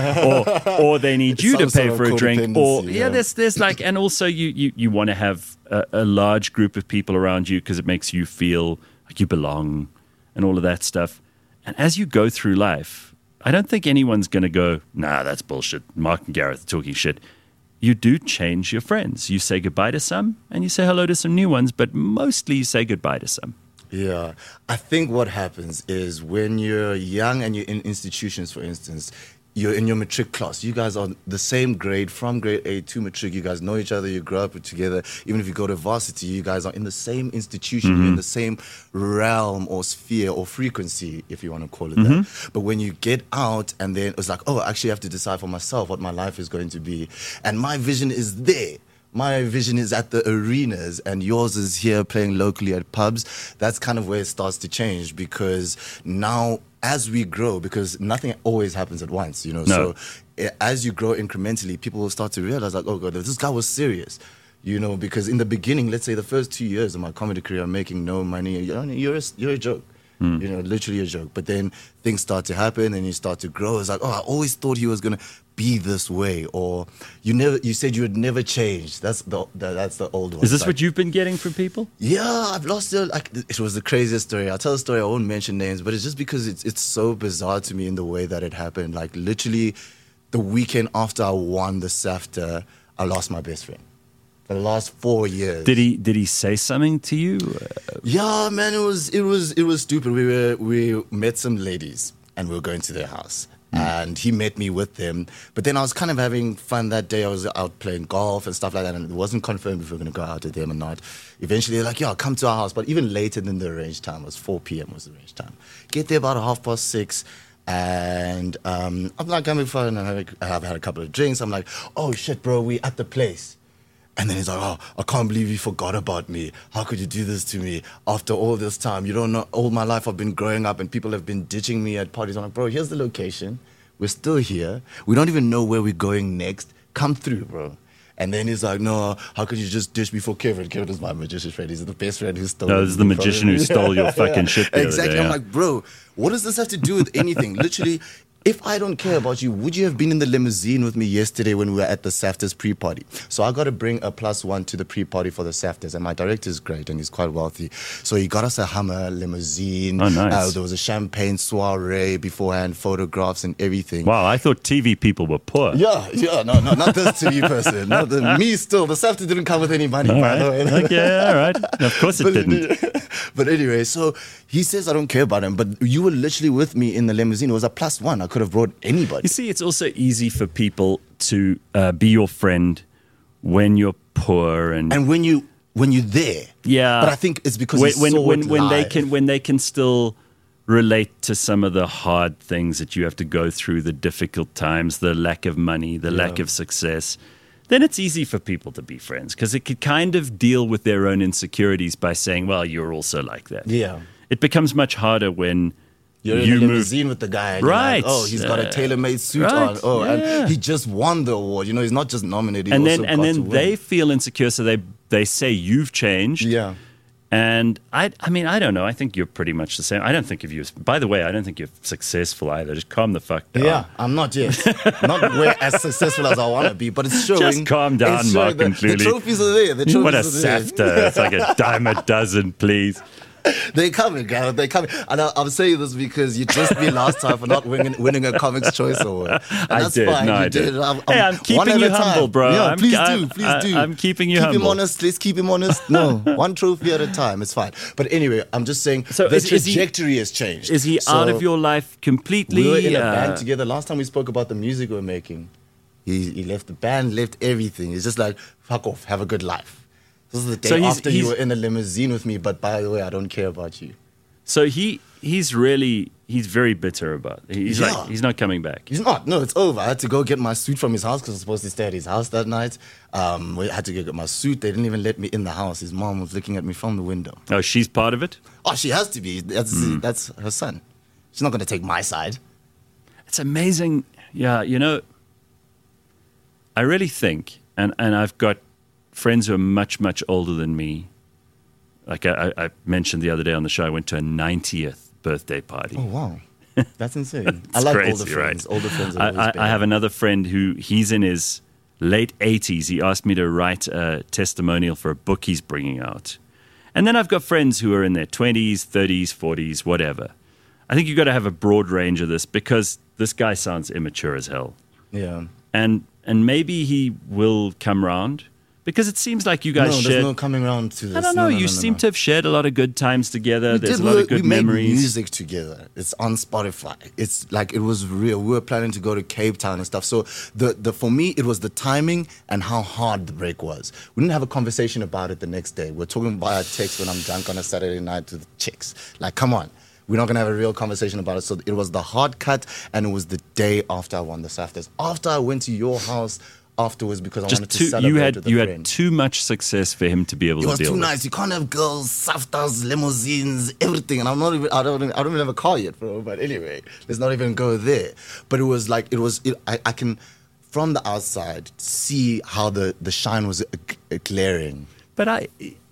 or they need you to pay for a drink, or there's like, and also you want to have a large group of people around you because it makes you feel like you belong and all of that stuff. And as you go through life, I don't think anyone's going to go, nah, that's bullshit. Mark and Gareth are talking shit. You do change your friends. You say goodbye to some and you say hello to some new ones, but mostly you say goodbye to some. Yeah, I think what happens is when you're young and you're in institutions, for instance, you're in your matric class. You guys are the same grade from grade 8 to matric. You guys know each other. You grow up together. Even if you go to varsity, you guys are in the same institution. You're in the same realm or sphere or frequency, if you want to call it that. But when you get out and then it's like, oh, I actually have to decide for myself what my life is going to be. And my vision is there. My vision is at the arenas and yours is here playing locally at pubs. That's kind of where it starts to change, because now as we grow, because nothing always happens at once, No. So as you grow incrementally, people will start to realize like, oh God, this guy was serious. Because in the beginning, let's say the first 2 years of my comedy career, I'm making no money. You're a joke. Literally a joke. But then things start to happen and you start to grow. It's like, oh, I always thought he was going to be this way. Or you said you would never change. That's the old one. Is this what you've been getting from people? Yeah, I've lost it. It was the craziest story. I'll tell a story. I won't mention names, but it's just because it's so bizarre to me in the way that it happened. Like literally the weekend after I won the SAFTA, I lost my best friend. For the last 4 years. Did he say something to you? Yeah, man, it was stupid. We met some ladies and we were going to their house. And he met me with them. But then I was kind of having fun that day. I was out playing golf and stuff like that. And it wasn't confirmed if we were going to go out with them or not. Eventually, they're like, yeah, come to our house. But even later than the arranged time, it was 4 p.m. was the arranged time. Get there about 6:30. And I'm like having fun. And I've had a couple of drinks. I'm like, oh, shit, bro, we at the place. And then he's like, oh, I can't believe you forgot about me. How could you do this to me after all this time? You don't know, all my life I've been growing up and people have been ditching me at parties. I'm like, bro, here's the location. We're still here. We don't even know where we're going next. Come through, bro. And then he's like, no, how could you just ditch me for Kevin? Kevin is my magician friend. He's the best friend who stole. No, this is the magician who stole your fucking shit the exactly. other day, I'm like, bro, what does this have to do with anything? Literally, if I don't care about you, would you have been in the limousine with me yesterday when we were at the SAFTA's pre-party? So I got to bring a +1 to the pre-party for the SAFTAs. And my director is great and he's quite wealthy. So he got us a Hummer limousine. Oh, nice. There was a champagne soiree beforehand, photographs and everything. Wow, I thought TV people were poor. Yeah, no, not this TV person. Me still. The SAFTA didn't come with any money, by the way. Okay, all right. Of course it didn't. But anyway, so he says I don't care about him, but you were literally with me in the limousine. It was a +1. I could have brought anybody. You see, it's also easy for people to be your friend when you're poor and when you're there. Yeah, but I think it's because when they can still relate to some of the hard things that you have to go through, the difficult times, the lack of money, the lack of success. Then it's easy for people to be friends because it could kind of deal with their own insecurities by saying, well, you're also like that. Yeah. It becomes much harder when you're in a limousine with the guy. And right. You're like, oh, he's got a tailor-made suit on. Oh, and he just won the award. He's not just nominated. And then they feel insecure, so they say you've changed. Yeah. And I mean, I don't know. I think you're pretty much the same. I don't think of you as, by the way, I don't think you're successful either. Just calm the fuck down. Yeah, I'm not yet. Not as successful as I want to be, but it's showing. Just calm down, Mark and Clooney. The trophies are there. What a SAFTA. It's like a dime a dozen, please. They're coming, Gareth. They're coming. And I'm saying this because you just me last time for not winning a Comics Choice Award. And I that's did. fine. No, you I did. I'm keeping you humble, bro. Yeah, please do. I'm keeping you keep humble. Keep him honest. Let's keep him honest. No, one trophy at a time. It's fine. But anyway, I'm just saying the trajectory has changed. Is he out of your life completely? We were in a band together. Last time we spoke about the music we were making. He left the band, left everything. He's just like, fuck off, have a good life. This is the day after you were in a limousine with me, but by the way, I don't care about you. So he's very bitter about it. He's like, he's not coming back. He's not. No, it's over. I had to go get my suit from his house because I was supposed to stay at his house that night. We had to go get my suit. They didn't even let me in the house. His mom was looking at me from the window. Oh, she's part of it? Oh, she has to be. That's her son. She's not going to take my side. It's amazing. Yeah, I really think, and I've got friends who are much, much older than me. Like I mentioned the other day on the show, I went to a 90th birthday party. Oh, wow. That's insane. I It's like crazy, older friends. right? Older friends are always better. I have another friend who he's in his late 80s. He asked me to write a testimonial for a book he's bringing out. And then I've got friends who are in their 20s, 30s, 40s, whatever. I think you've got to have a broad range of this because this guy sounds immature as hell. Yeah. And maybe he will come round because it seems like you guys No, shared. there's no coming around to this. I don't know. No, you seem to have shared a lot of good times together. There's a lot of good we memories. made music together. It's on Spotify. It's like it was real. We were planning to go to Cape Town and stuff. So the for me it was the timing and how hard the break was. We didn't have a conversation about it the next day. We're talking via text when I'm drunk on a Saturday night to the chicks. Like, come on. We're not going to have a real conversation about it. So it was the hard cut, and it was the day after I won the SAFTAs. After I went to your house afterwards because I wanted to celebrate with a you friend. had too much success for him to be able It to was deal too with. nice. You can't have girls, SAFTAs, limousines, everything. And I don't even have a car yet, bro. But anyway, let's not even go there. But it was like, I can, from the outside, see how the shine was glaring. But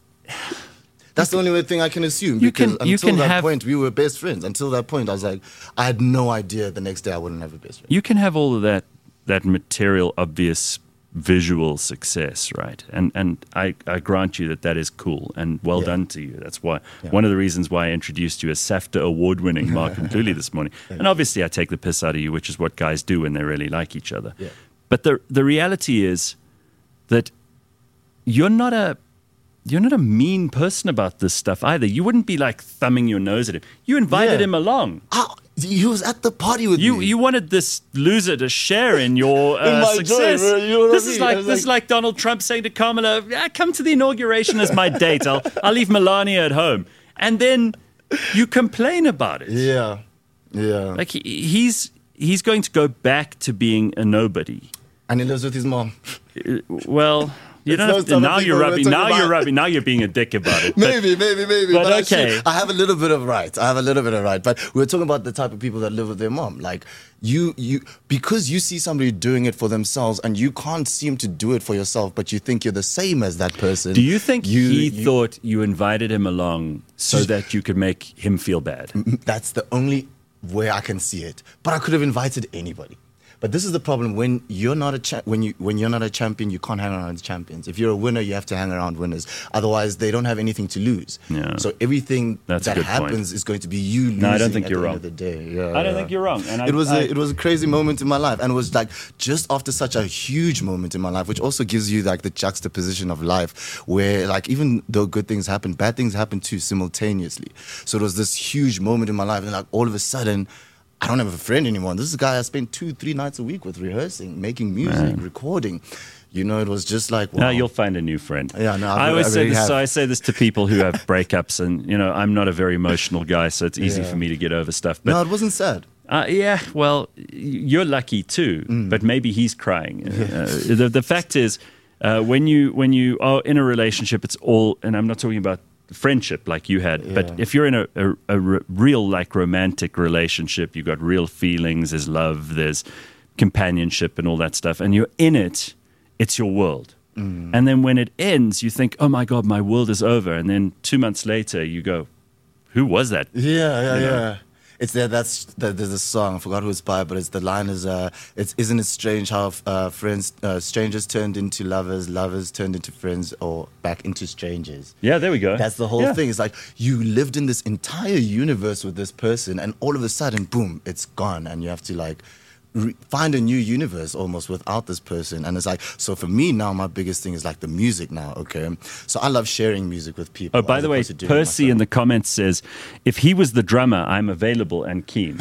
That's the only thing I can assume. You Because can- you until can that have- point, we were best friends. Until that point, I was like, I had no idea the next day I wouldn't have a best friend. you can have all of that material, obvious visual success, right? And I grant you that is cool and well Yeah. done to you. That's why Yeah. one of the reasons why I introduced you as SAFTA award-winning Mark and Cooley this morning. And obviously I take the piss out of you, which is what guys do when they really like each other. Yeah. But the reality is that you're not a mean person about this stuff either. You wouldn't be like thumbing your nose at him. You invited Yeah. him along. He was at the party with me. You wanted this loser to share in your In my joy, success. bro, you know what I This mean? is I like was this is like- like Donald Trump saying to Kamala, "Come to the inauguration as my date. I'll leave Melania at home." And then you complain about it. Yeah. Yeah. Like he's going to go back to being a nobody. And he lives with his mom. Well, you It's don't those have to, type of now people you're we're rubbing. talking Now you're about. rubbing. Now you're being a dick about it. But- Maybe. but actually, okay. I have a little bit of right. But we were talking about the type of people that live with their mom. Like you because you see somebody doing it for themselves and you can't seem to do it for yourself, but you think you're the same as that person. Do you think he thought you invited him along so that you could make him feel bad? That's the only way I can see it. But I could have invited anybody. But this is the problem when you're not when you're not a champion, you can't hang around champions. If you're a winner, you have to hang around winners. Otherwise, they don't have anything to lose. Yeah. So everything That's a that good happens point. is going to be you losing. No, I don't think at you're the wrong. End of the day. Yeah, I don't think you're wrong. And it was a crazy moment in my life, and it was like just after such a huge moment in my life, which also gives you like the juxtaposition of life, where like even though good things happen, bad things happen too simultaneously. So it was this huge moment in my life, and like all of a sudden, I don't have a friend anymore. This is a guy I spent 2-3 nights a week with, rehearsing, making music, recording. You know, it was just like, wow. Now you'll find a new friend. Yeah, no, I always say really this. have. So I say this to people who have breakups, and you know, I'm not a very emotional guy, so it's easy Yeah. for me to get over stuff. But No, it wasn't sad. yeah, well, you're lucky too, but maybe he's crying. The fact is, when you are in a relationship, it's all, and I'm not talking about friendship like you had, but if you're in a real like romantic relationship, you've got real feelings, there's love, there's companionship and all that stuff, and you're in it, it's your world. And then when it ends, you think, oh my God, my world is over. And then 2 months later, you go, who was that? Yeah. It's there. There's a song. I forgot who it's by, but it's the line is, isn't it strange how strangers turned into lovers, lovers turned into friends, or back into strangers. Yeah, there we go. That's the whole Yeah. thing. It's like you lived in this entire universe with this person, and all of a sudden, boom, it's gone, and you have to like find a new universe almost without this person. And it's like, so for me now, my biggest thing is like the music now. Okay, so I love sharing music with people. Oh, by as the way, opposed to doing it Percy in myself. the comments says, if he was the drummer, I'm available and keen.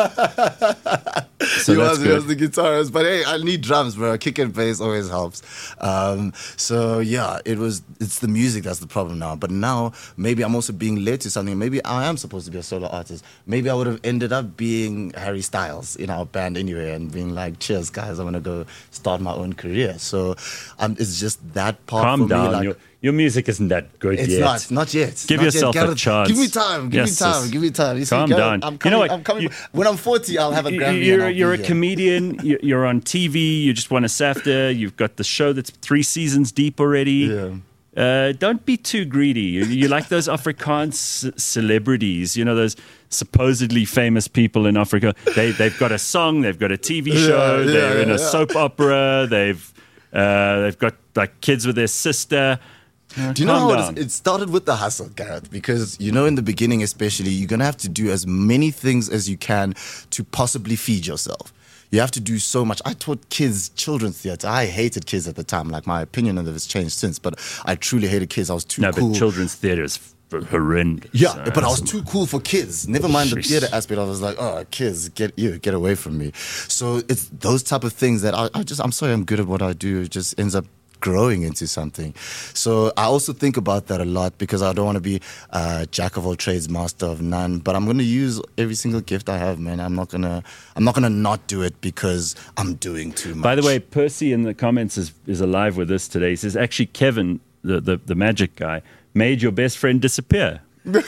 So he that's was good. the guitarist, but hey, I need drums, bro. Kick and bass always helps. So yeah, it's the music that's the problem now. But now maybe I'm also being led to something. Maybe I am supposed to be a solo artist. Maybe I would have ended up being Harry Styles in our band anyway, and being like, cheers guys, I'm gonna go start my own career. So it's just that part Calm for me, down. like, Your music isn't that good it's yet. not yet. Give Not yourself yet. a chance. Give me time. Give Yes, me time. sis. Give me time. You see, Calm girl, down. I'm You coming. know what? I'm coming. You- When I'm 40, I'll have a Grammy. You're, and I'll you're be a here. comedian. You're on TV. You just won a SAFTA. You've got the show that's 3 seasons deep already. Yeah. don't be too greedy. You like those Afrikaans celebrities, those supposedly famous people in Africa. They've got a song, they've got a TV show, they're in a soap opera, they've got like kids with their sister. Do you know how it started with the hustle, Gareth? Because, in the beginning especially, you're going to have to do as many things as you can to possibly feed yourself. You have to do so much. I taught kids children's theatre. I hated kids at the time. Like, my opinion on it has changed since, but I truly hated kids. I was too cool. No, but children's theatre is horrendous. Yeah, but I was too cool for kids. Never mind the theatre aspect. I was like, oh, kids, get away from me. So it's those type of things that I'm sorry, I'm good at what I do. It just ends up growing into something. So I also think about that a lot because I don't want to be jack of all trades, master of none. But I'm going to use every single gift I have, man. I'm not gonna not do it because I'm doing too much. By the way, Percy in the comments is alive with us today. He says, actually, Kevin, the magic guy, made your best friend disappear.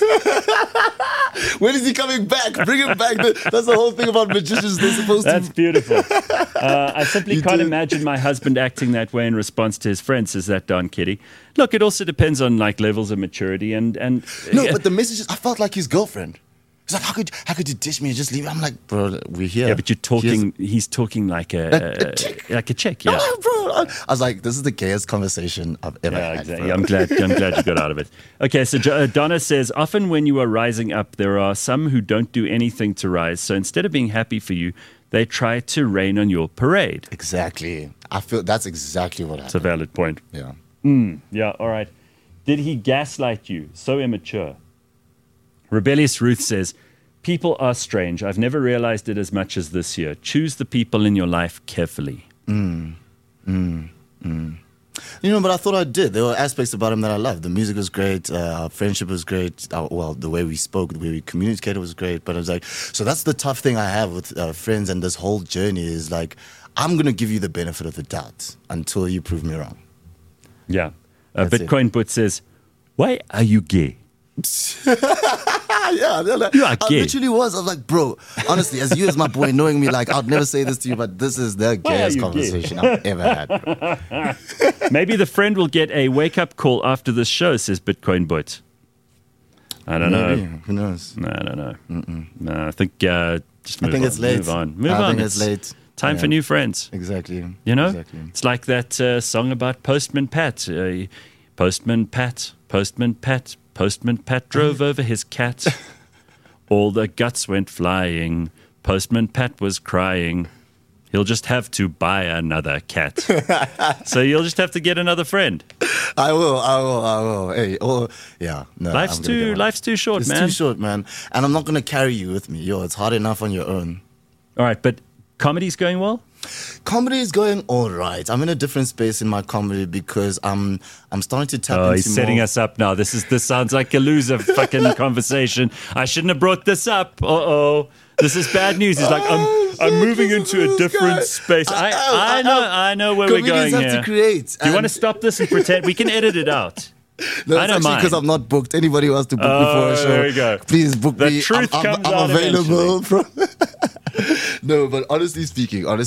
When is he coming back? Bring him back. That's the whole thing about magicians. They're supposed That's beautiful. I simply can't imagine my husband acting that way in response to his friends, says that Don Kitty. Look, it also depends on like levels of maturity and No, but the message is, I felt like his girlfriend. He's like, how could you ditch me and just leave me? I'm like, bro, we're here. Yeah, but he's talking like a chick. Like a chick, yeah. Oh, bro. I was like, this is the gayest conversation I've ever had. Exactly. I'm glad you got out of it. Okay, so Donna says, often when you are rising up, there are some who don't do anything to rise. So instead of being happy for you, they try to rain on your parade. Exactly. I feel that's exactly what happened. It's a valid point. Yeah. Yeah, all right. Did he gaslight you? So immature. Rebellious Ruth says, people are strange. I've never realized it as much as this year. Choose the people in your life carefully. But I thought I did. There were aspects about him that I loved. The music was great. Our friendship was great. The way we spoke, the way we communicated was great. But I was like, so that's the tough thing I have with friends and this whole journey is like, I'm going to give you the benefit of the doubt until you prove me wrong. Yeah. Bitcoin Bot says, why are you gay? Yeah, like, you are gay. I literally was. I was like, bro, honestly, as you as my boy, knowing me, like, I'd never say this to you, but this is the gayest conversation I've ever had, bro. Maybe the friend will get a wake-up call after this show, says Bitcoin Bot. I don't know. Who knows? No, I don't know. No, I think just move on. It's late. Move on. I think it's late. Time for new friends. Exactly. Exactly. It's like that song about Postman Pat. Postman Pat, Postman Pat. Postman Pat drove over his cat. All the guts went flying. Postman Pat was crying. He'll just have to buy another cat. So you'll just have to get another friend. I will. Hey, yeah. No, life's too short, man. It's too short, man. And I'm not going to carry you with me. It's hard enough on your own. All right, but comedy's going well? Comedy is going all right. I'm in a different space in my comedy because I'm starting to tap into he's setting us up now. This sounds like a loser fucking conversation. I shouldn't have brought this up. This is bad news. He's like, I'm moving into a different space. I know where we're going have here. To create. Do you want to stop this and pretend? We can edit it out. No, I don't mind. because I'm not booked. Anybody who wants to book me for a show, there we go. Please book the me. The truth comes out available. No, but honestly speaking, I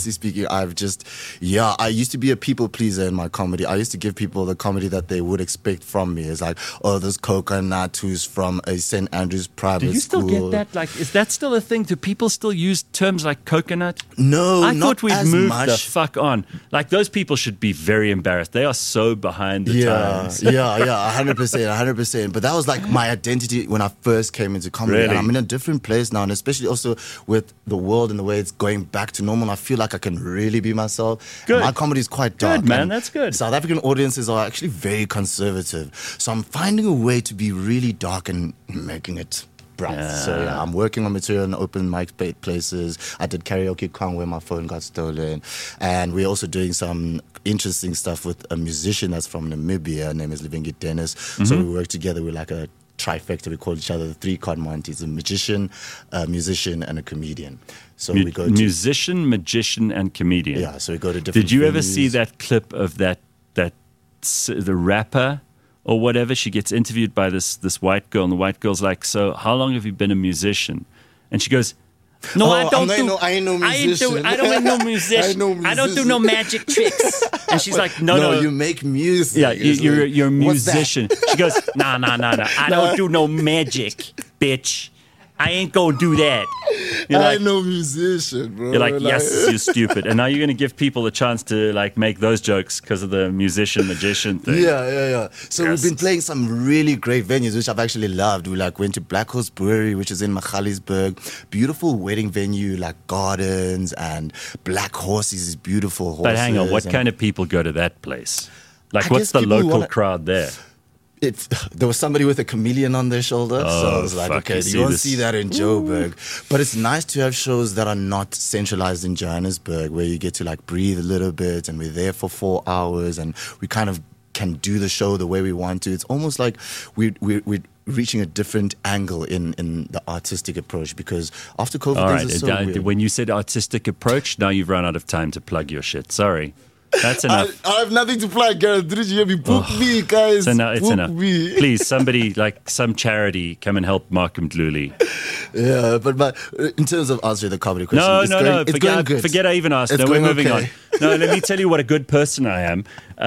used to be a people pleaser in my comedy. I used to give people the comedy that they would expect from me. It's like, this coconut who's from a St. Andrews private school. Do you still get that? Like, is that still a thing? Do people still use terms like coconut? No, I not thought we'd as moved much. the fuck on. Like, those people should be very embarrassed. They are so behind the times. Yeah, 100%. But that was like my identity when I first came into comedy. Really? And I'm in a different place now, and especially also with the world and the way it's going back to normal, I feel like I can really be myself. Good. My comedy is quite dark. Good, man. And That's good. South African audiences are actually very conservative. So I'm finding a way to be really dark and making it bright. Yeah. So I'm working on material in open mic places. I did karaoke Kong where my phone got stolen. And we're also doing some interesting stuff with a musician that's from Namibia. Her name is Livingi Dennis. Mm-hmm. So we work together. We're like a trifecta. We call each other the three-card Monties: a magician, a musician, and a comedian. So we go to musician, magician, and comedian. Yeah, so we go to different. Did you ever venues. see that clip of the rapper or whatever? She gets interviewed by this white girl, and the white girl's like, "So, how long have you been a musician?" And she goes, No, Oh, I don't I do. ain't no musician. I don't know musician. I don't do no magic tricks. And she's like, no. you make music. Yeah, It's you're a like, what's that? musician. She goes, nah. I don't do no magic, bitch. I ain't gonna do that. You're I like, ain't no musician, bro. you're like, yes, you're stupid. And now you're gonna give people a chance to like make those jokes because of the magician thing. Yeah. So Yes. we've been playing some really great venues, which I've actually loved. We like went to Black Horse Brewery, which is in Magaliesburg. Beautiful wedding venue, like gardens and Black Horses is beautiful horses. But hang on, what and kind of people go to that place? Like, I what's guess the people who local wanna- crowd there? There was somebody with a chameleon on their shoulder, so I Oh, was like, fuck, okay, you you see won't this- see that in Joburg. But it's nice to have shows that are not centralized in Johannesburg, where you get to like breathe a little bit, and we're there for 4 hours, and we kind of can do the show the way we want to. It's almost like we're reaching a different angle in the artistic approach, because after COVID, All things right, are so weird. when you said artistic approach, now you've run out of time to plug your shit. Sorry. That's enough. I have nothing to plug, Gareth. Did you hear me? Book me, guys. So now it's Book enough. me. Please, somebody like some charity, come and help Markham Dluli. Yeah, but in terms of answering the comedy question, No. it's going good. Forget I even asked. It's No, we're going moving okay. on. No, let me tell you what a good person I am.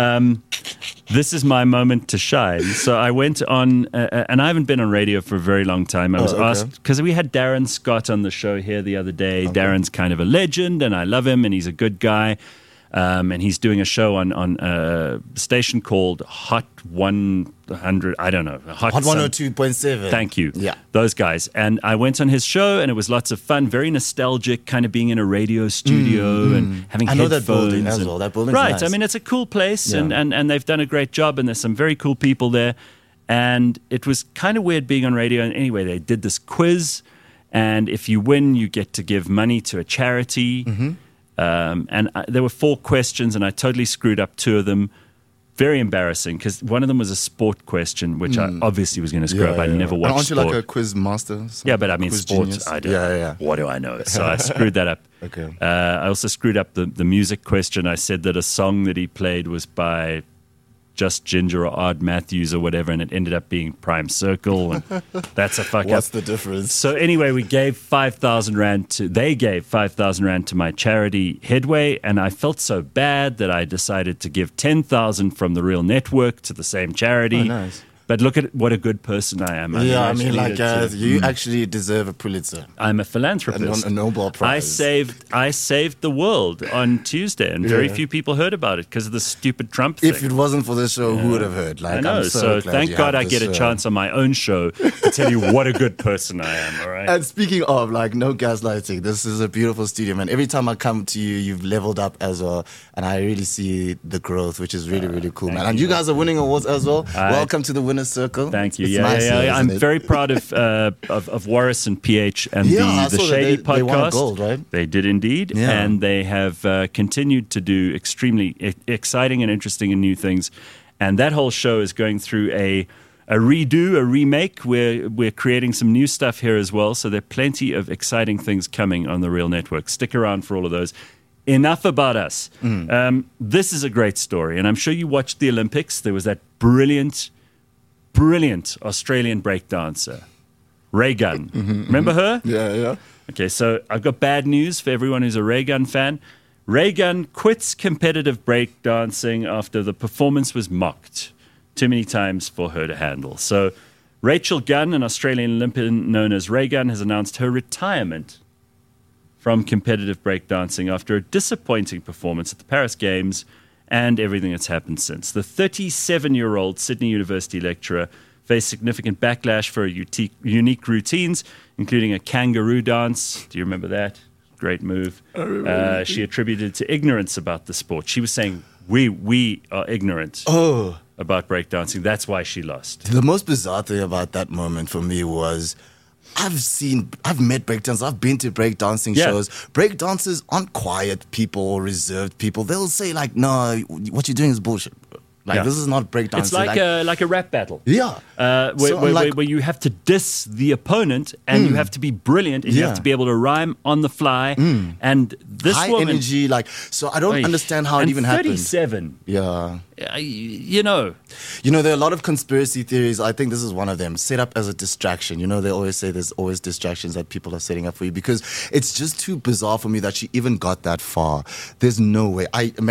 This is my moment to shine. So I went on, and I haven't been on radio for a very long time. I was asked, because we had Darren Scott on the show here the other day. Darren's kind of a legend, and I love him, and he's a good guy. And he's doing a show on a station called Hot 100. I don't know. Hot 102.7. Thank you. Yeah. Those guys. And I went on his show, and it was lots of fun, very nostalgic, kind of being in a radio studio and having I know headphones. that building as and- well. That building's right. nice. I mean, it's a cool place, Yeah. and they've done a great job, and there's some very cool people there. And it was kind of weird being on radio. And anyway, they did this quiz, and if you win, you get to give money to a charity. There were 4 questions, and I totally screwed up 2 of them. Very embarrassing, because one of them was a sport question, which I obviously was going to screw up. I never watched Aren't you sport. like a quiz master? Yeah, but I mean, Quiz sports, genius? I don't Yeah. What do I know? So I screwed that up. Okay. I also screwed up the music question. I said that a song that he played was by Just Ginger or Ard Matthews or whatever, and it ended up being Prime Circle. And that's a fuck What's up. the difference? So anyway, they gave 5,000 Rand to my charity Headway, and I felt so bad that I decided to give 10,000 from the Real Network to the same charity. Oh, nice. But look at what a good person I am. Yeah, I mean, actually, like, it's, you actually deserve a Pulitzer. I'm a philanthropist. A Nobel Prize. I saved the world on Tuesday, and very few people heard about it because of the stupid Trump thing. If it wasn't for the show, who would have heard? Like, I know. I'm so glad thank you God have I this get a show. chance on my own show to tell you what a good person I am. All right. And speaking of, like, no gaslighting, this is a beautiful studio, man. Every time I come to you, you've leveled up as well. And I really see the growth, which is really, really cool, man. And you guys are winning awards as well. Welcome to the winner's circle. Thank you. It's Yeah, nice yeah. here, I'm isn't it? very proud of Warris and PH and Yeah, I the saw that Shady they won a podcast. gold, right? They did indeed, Yeah. and they have continued to do extremely exciting and interesting and new things. And that whole show is going through a redo, a remake. We're creating some new stuff here as well. So there are plenty of exciting things coming on the Real Network. Stick around for all of those. Enough about us. This is a great story, and I'm sure you watched the Olympics. There was that brilliant Australian breakdancer, Ray Gunn. Remember her? Yeah. Okay, so I've got bad news for everyone who's a Ray Gunn fan. Ray Gunn quits competitive breakdancing after the performance was mocked too many times for her to handle. So Rachel Gunn, an Australian Olympian known as Ray Gunn, has announced her retirement from competitive breakdancing after a disappointing performance at the Paris Games and everything that's happened since. The 37-year-old Sydney University lecturer faced significant backlash for her unique routines, including a kangaroo dance. Do you remember that? Great move. She attributed to ignorance about the sport. She was saying, we are ignorant about breakdancing. That's why she lost. The most bizarre thing about that moment for me was I've met breakdancers. I've been to breakdancing shows. Breakdancers aren't quiet people or reserved people. They'll say like, no, what you're doing is bullshit. Like, this is not breakdancing. It's like a rap battle. Yeah. Where you have to diss the opponent and you have to be brilliant and you have to be able to rime on the fly. And this high woman, energy, like, so I don't understand how it even happened. 37. Yeah. You know, there are a lot of conspiracy theories. I think this is one of them. Set up as a distraction. They always say there's always distractions that people are setting up for you, because it's just too bizarre for me that she even got that far. There's no way.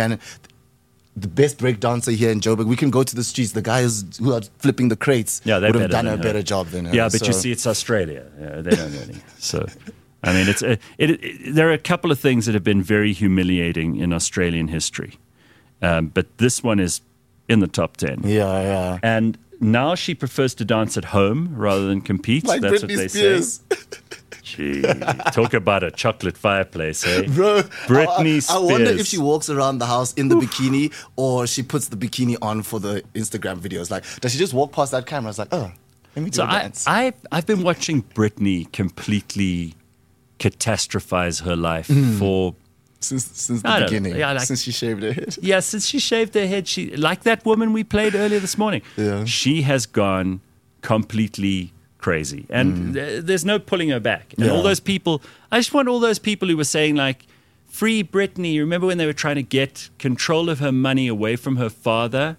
The best breakdancer here in Joburg, we can go to the streets. The guys who are flipping the crates would have done a better job than her. Yeah, but you see, it's Australia. They don't really. So, I mean, there are a couple of things that have been very humiliating in Australian history. But this one is in the top 10. Yeah. And now she prefers to dance at home rather than compete. Like That's Britney what they Spears. say. Gee, talk about a chocolate fireplace, eh? Bro, Britney Spears. I wonder if she walks around the house in the bikini, or she puts the bikini on for the Instagram videos. Like, does she just walk past that camera? It's like, oh, let me do a dance. I've been watching Britney completely catastrophize her life for... Since the beginning, since she shaved her head. Yeah, since she shaved her head, she, like that woman we played earlier this morning, she has gone completely crazy. And there's no pulling her back. And all those people, I just want all those people who were saying, like, free Britney. Remember when they were trying to get control of her money away from her father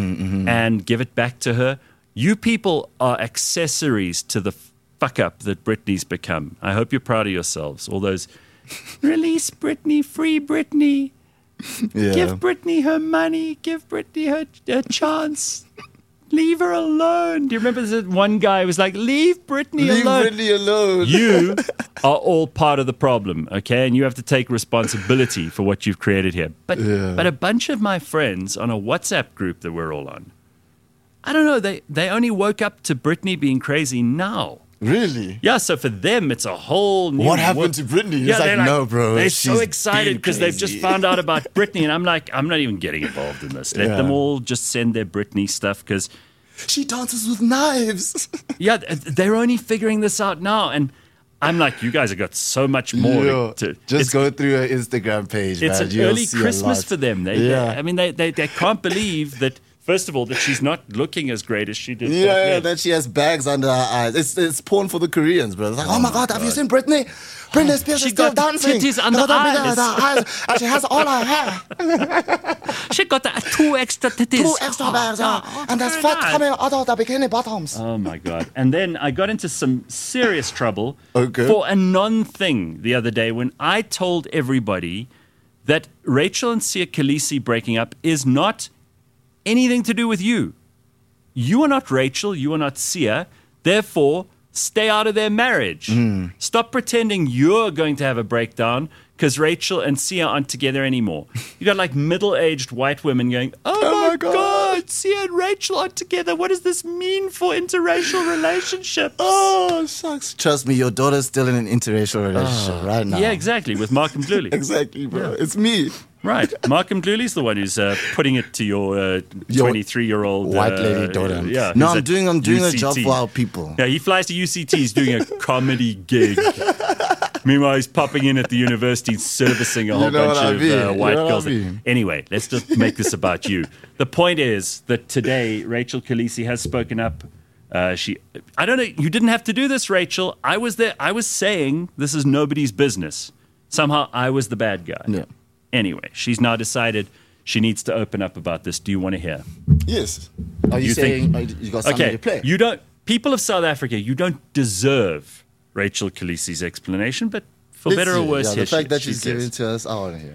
and give it back to her? You people are accessories to the fuck up that Britney's become. I hope you're proud of yourselves. All those... Release Britney, free Britney. Give Britney her money. Give Britney her chance. Leave her alone. Do you remember that one guy who was like, leave Britney alone? Leave Britney alone. You are all part of the problem, okay? And you have to take responsibility for what you've created here. But a bunch of my friends on a WhatsApp group that we're all on, I don't know, they only woke up to Britney being crazy now. Really? Yeah, so for them, it's a whole new... What happened to Britney? Yeah, it's like, no, bro. They're so excited because they've just found out about Britney. And I'm like, I'm not even getting involved in this. Let them all just send their Britney stuff because... She dances with knives. Yeah, they're only figuring this out now. And I'm like, you guys have got so much more to... Just go through her Instagram page, It's man. an You'll early see a Christmas lot. for them. They can't believe that... First of all, that she's not looking as great as she did. Yeah, that she has bags under her eyes. It's porn for the Koreans, bro. It's like, oh my God, have you seen Britney? Britney Spears is still dancing. Titties under eyes. And she has all her hair. She got two extra titties. 2 extra bags, and there's fat coming out of the bikini bottoms. Oh my God. And then I got into some serious trouble Okay. for a non-thing the other day when I told everybody that Rachel and Sia Khaleesi breaking up is not anything to do with you. You are not Rachel. You are not Sia. Therefore, stay out of their marriage. Stop pretending you're going to have a breakdown because Rachel and Sia aren't together anymore. You got like middle-aged white women going, oh my God, Sia and Rachel aren't together. What does this mean for interracial relationships? Oh, sucks. Trust me, your daughter's still in an interracial relationship right now. Yeah, exactly, with Markham Bluley. Exactly, bro. It's me. Right. Markham Bluley's the one who's putting it to your 23-year-old white lady daughter. Yeah. No, who's I'm at doing a job UCT. for our people. Yeah, he flies to UCT. He's doing a comedy gig. Meanwhile, he's popping in at the university servicing a whole bunch of white girls. Anyway, let's just make this about you. The point is that today, Rachel Khaleesi has spoken up. I don't know. You didn't have to do this, Rachel. I was there. I was saying this is nobody's business. Somehow I was the bad guy. Yeah. Anyway, she's now decided she needs to open up about this. Do you want to hear? Yes. Are you You saying think- you got something to play? You don't. People of South Africa, you don't deserve Rachel Khaleesi's explanation, but for Let's better or hear. worse, Yeah, here the fact that she she's giving says. it to us, I want to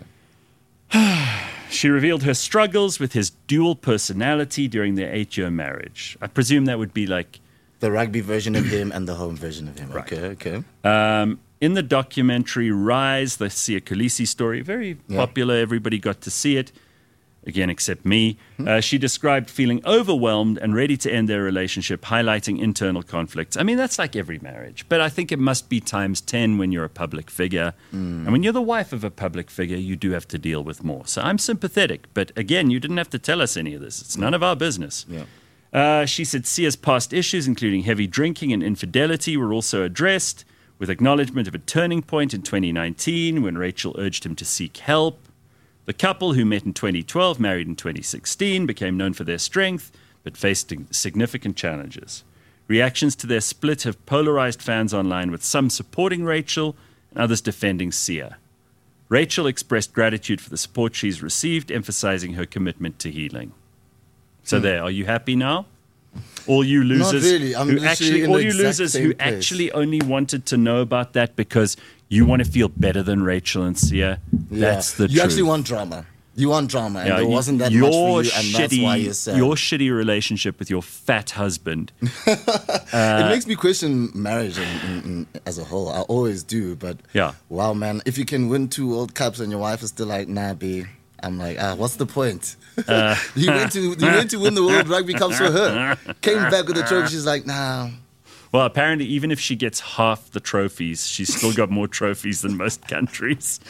hear. She revealed her struggles with his dual personality during their 8-year marriage. I presume that would be like The rugby version of him and the home version of him. Right. Okay. in the documentary Rise, the Sia Khaleesi story. Very popular. Everybody got to see it. Again, except me. She described feeling overwhelmed and ready to end their relationship, highlighting internal conflicts. I mean, that's like every marriage, but I think it must be times 10 when you're a public figure. And when you're the wife of a public figure, you do have to deal with more. So I'm sympathetic, but again, you didn't have to tell us any of this. It's none of our business. She said Sia's past issues, including heavy drinking and infidelity, were also addressed, with acknowledgement of a turning point in 2019 when Rachel urged him to seek help. The couple, who met in 2012, married in 2016, became known for their strength, but faced significant challenges. Reactions to their split have polarized fans online, with some supporting Rachel and others defending Sia. Rachel expressed gratitude for the support she's received, emphasizing her commitment to healing. So there, are you happy now? All you losers, Not really. I'm literally in the exact same place. actually only wanted to know about that because you want to feel better than Rachel and Sia. That's the truth. You actually want drama. You want drama, and there wasn't that much for you, and that's why you're sad. Your shitty relationship with your fat husband. It makes me question marriage as a whole. I always do, but wow, man, if you can win 2 World Cups and your wife is still like, nah, B, I'm like, what's the point? You went to win the World Rugby Cups for her. Came back with the trophy, she's like, nah. Well, apparently, even if she gets half the trophies, she's still got more trophies than most countries.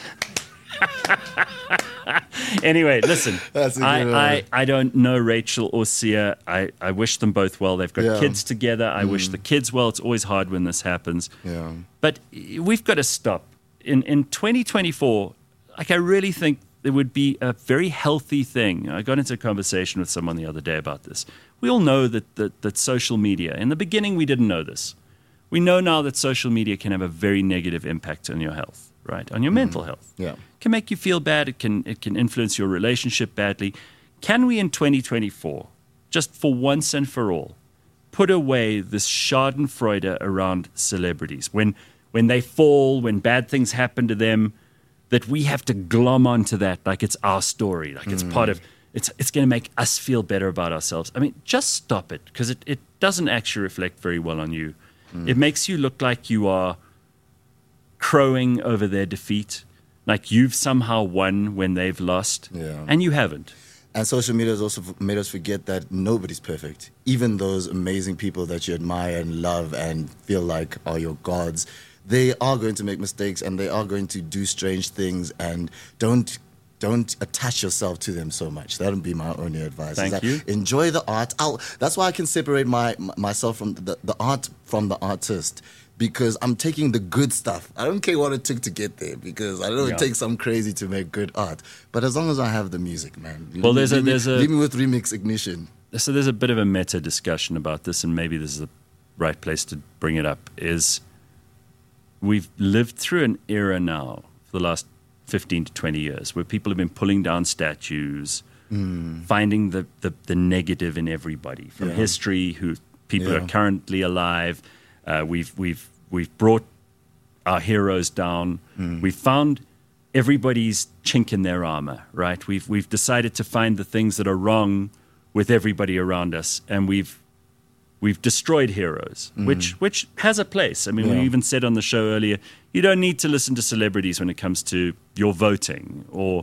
Anyway, listen, I don't know Rachel or Sia. I wish them both well. They've got kids together. I wish the kids well. It's always hard when this happens. Yeah. But we've got to stop. In 2024, like, I really think there would be a very healthy thing. I got into a conversation with someone the other day about this. We all know that social media, in the beginning we didn't know this. We know now that social media can have a very negative impact on your health, right? On your mental health. Yeah. It can make you feel bad. It can influence your relationship badly. Can we in 2024, just for once and for all, put away this schadenfreude around celebrities? When they fall, when bad things happen to them, that we have to glom onto that like it's our story, like it's part of, it's going to make us feel better about ourselves. I mean, just stop it, because it doesn't actually reflect very well on you. It makes you look like you are crowing over their defeat, like you've somehow won when they've lost, and you haven't. And social media has also made us forget that nobody's perfect. Even those amazing people that you admire and love and feel like are your gods, they are going to make mistakes and they are going to do strange things, and don't attach yourself to them so much. That would be my only advice. Thank you. Enjoy the art. That's why I can separate myself from the art from the artist, because I'm taking the good stuff. I don't care what it took to get there, because I know it takes some crazy to make good art. But as long as I have the music, man. Well, leave me with Remix Ignition. So there's a bit of a meta discussion about this, and maybe this is the right place to bring it up, is we've lived through an era now for the last 15 to 20 years where people have been pulling down statues, finding the negative in everybody from history, who people are currently alive. We've brought our heroes down. We've found everybody's chink in their armor, right? We've decided to find the things that are wrong with everybody around us, and we've destroyed heroes, which has a place. I mean, we even said on the show earlier, you don't need to listen to celebrities when it comes to your voting, or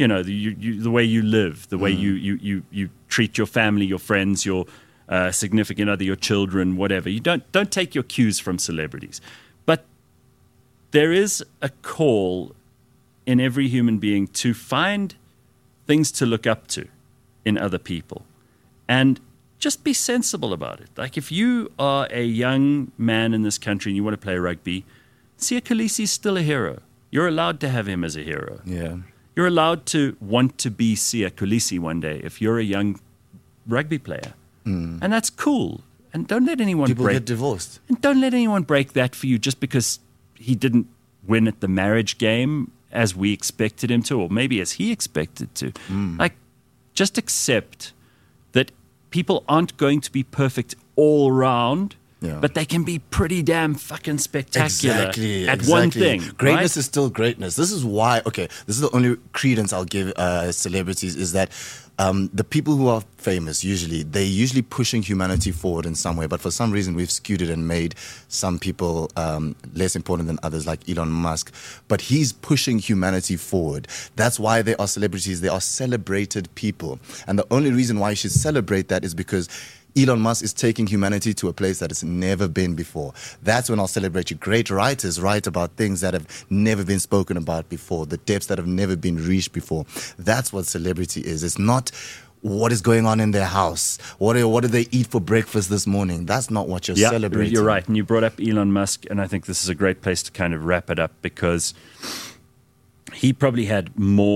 the way you live, the way you treat your family, your friends, your significant other, your children, whatever. You don't take your cues from celebrities. But there is a call in every human being to find things to look up to in other people, and just be sensible about it. Like, if you are a young man in this country and you want to play rugby, Sia Kolisi is still a hero. You're allowed to have him as a hero. Yeah. You're allowed to want to be Sia Kolisi one day if you're a young rugby player. And that's cool. And don't let anyone People get divorced. And don't let anyone break that for you just because he didn't win at the marriage game as we expected him to, or maybe as he expected to. Like, just accept that people aren't going to be perfect all round, but they can be pretty damn fucking spectacular at one thing. Greatness is still greatness. This is why, this is the only credence I'll give celebrities, is that the people who are famous, they're usually pushing humanity forward in some way, but for some reason we've skewed it and made some people less important than others, like Elon Musk. But he's pushing humanity forward. That's why they are celebrities. They are celebrated people. And the only reason why you should celebrate that is because Elon Musk is taking humanity to a place that it's never been before. That's when I'll celebrate you. Great writers write about things that have never been spoken about before, the depths that have never been reached before. That's what celebrity is. It's not what is going on in their house. What did they eat for breakfast this morning? That's not what you're celebrating. You're right. And you brought up Elon Musk, and I think this is a great place to kind of wrap it up, because he probably had more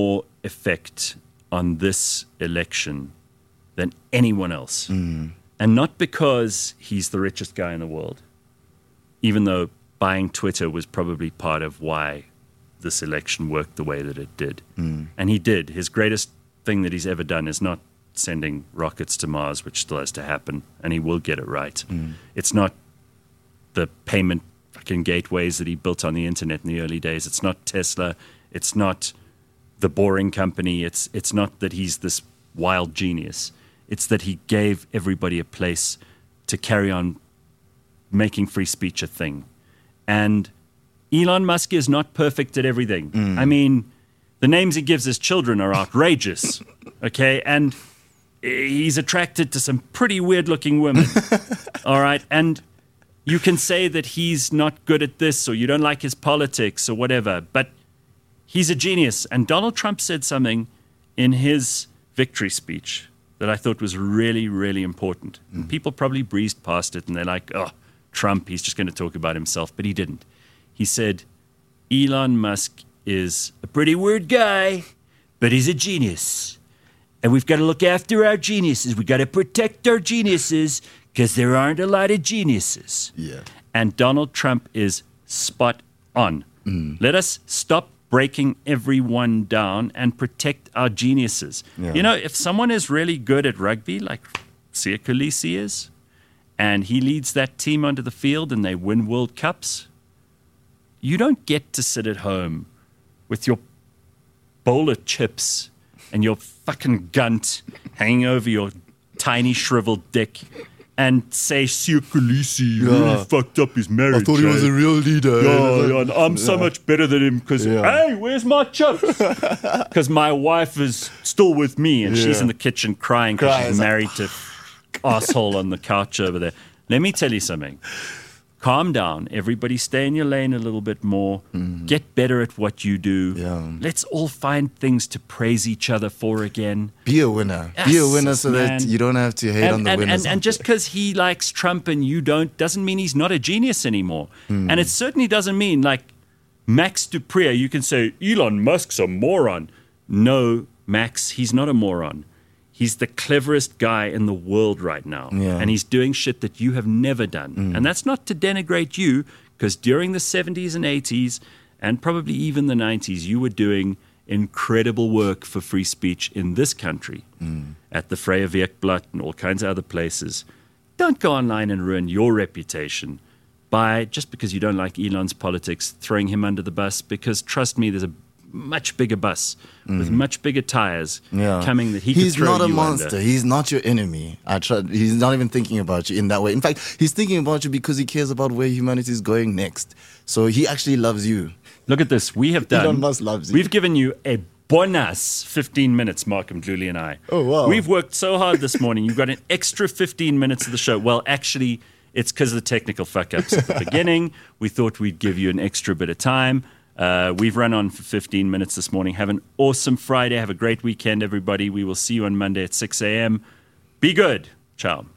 effect on this election than anyone else. And not because he's the richest guy in the world, even though buying Twitter was probably part of why this election worked the way that it did. And he did. His greatest thing that he's ever done is not sending rockets to Mars, which still has to happen, and he will get it right. It's not the payment fucking gateways that he built on the internet in the early days. It's not Tesla. It's not the Boring Company. It's not that he's this wild genius. It's that he gave everybody a place to carry on making free speech a thing. And Elon Musk is not perfect at everything. I mean, the names he gives his children are outrageous, okay? And he's attracted to some pretty weird-looking women, all right? And you can say that he's not good at this or you don't like his politics or whatever, but he's a genius. And Donald Trump said something in his victory speech that I thought was really, really important. And people probably breezed past it and they're like, oh, Trump, he's just going to talk about himself. But he didn't. He said, Elon Musk is a pretty weird guy, but he's a genius. And we've got to look after our geniuses. We've got to protect our geniuses because there aren't a lot of geniuses. Yeah. And Donald Trump is spot on. Let us stop breaking everyone down and protect our geniuses. Yeah. You know, if someone is really good at rugby, like Siya Kolisi is, and he leads that team onto the field and they win World Cups, you don't get to sit at home with your bowl of chips and your fucking gunt hanging over your tiny shriveled dick and say Siya Kolisi really fucked up his marriage. I thought he was a real leader. Yeah, and I'm so much better than him because, hey, where's my chips? Because my wife is still with me and she's in the kitchen crying because she's married to asshole on the couch over there. Let me tell you something. Calm down. Everybody stay in your lane a little bit more. Get better at what you do. Yeah. Let's all find things to praise each other for again. Be a winner. Be a winner so that you don't have to hate on the winners. And just because he likes Trump and you don't, doesn't mean he's not a genius anymore. And it certainly doesn't mean, like, Max Dupree, you can say, Elon Musk's a moron. No, Max, he's not a moron. He's the cleverest guy in the world right now. Yeah. And he's doing shit that you have never done. And that's not to denigrate you, because during the 70s and 80s, and probably even the 90s, you were doing incredible work for free speech in this country, at the Vrye Weekblad and all kinds of other places. Don't go online and ruin your reputation by, just because you don't like Elon's politics, throwing him under the bus, because trust me, there's a much bigger bus with much bigger tires coming that he could throw you under. He's not a monster. He's not your enemy. He's not even thinking about you in that way. In fact, he's thinking about you because he cares about where humanity is going next. So he actually loves you. Look at this. We have done. Elon Musk loves you. We've given you a bonus 15 minutes, Markham, Julie, and I. Oh, wow. We've worked so hard this morning. You've got an extra 15 minutes of the show. Well, actually, it's because of the technical fuck-ups at the beginning. We thought we'd give you an extra bit of time. We've run on for 15 minutes this morning. Have an awesome Friday. Have a great weekend, everybody. We will see you on Monday at 6 a.m. Be good. Ciao.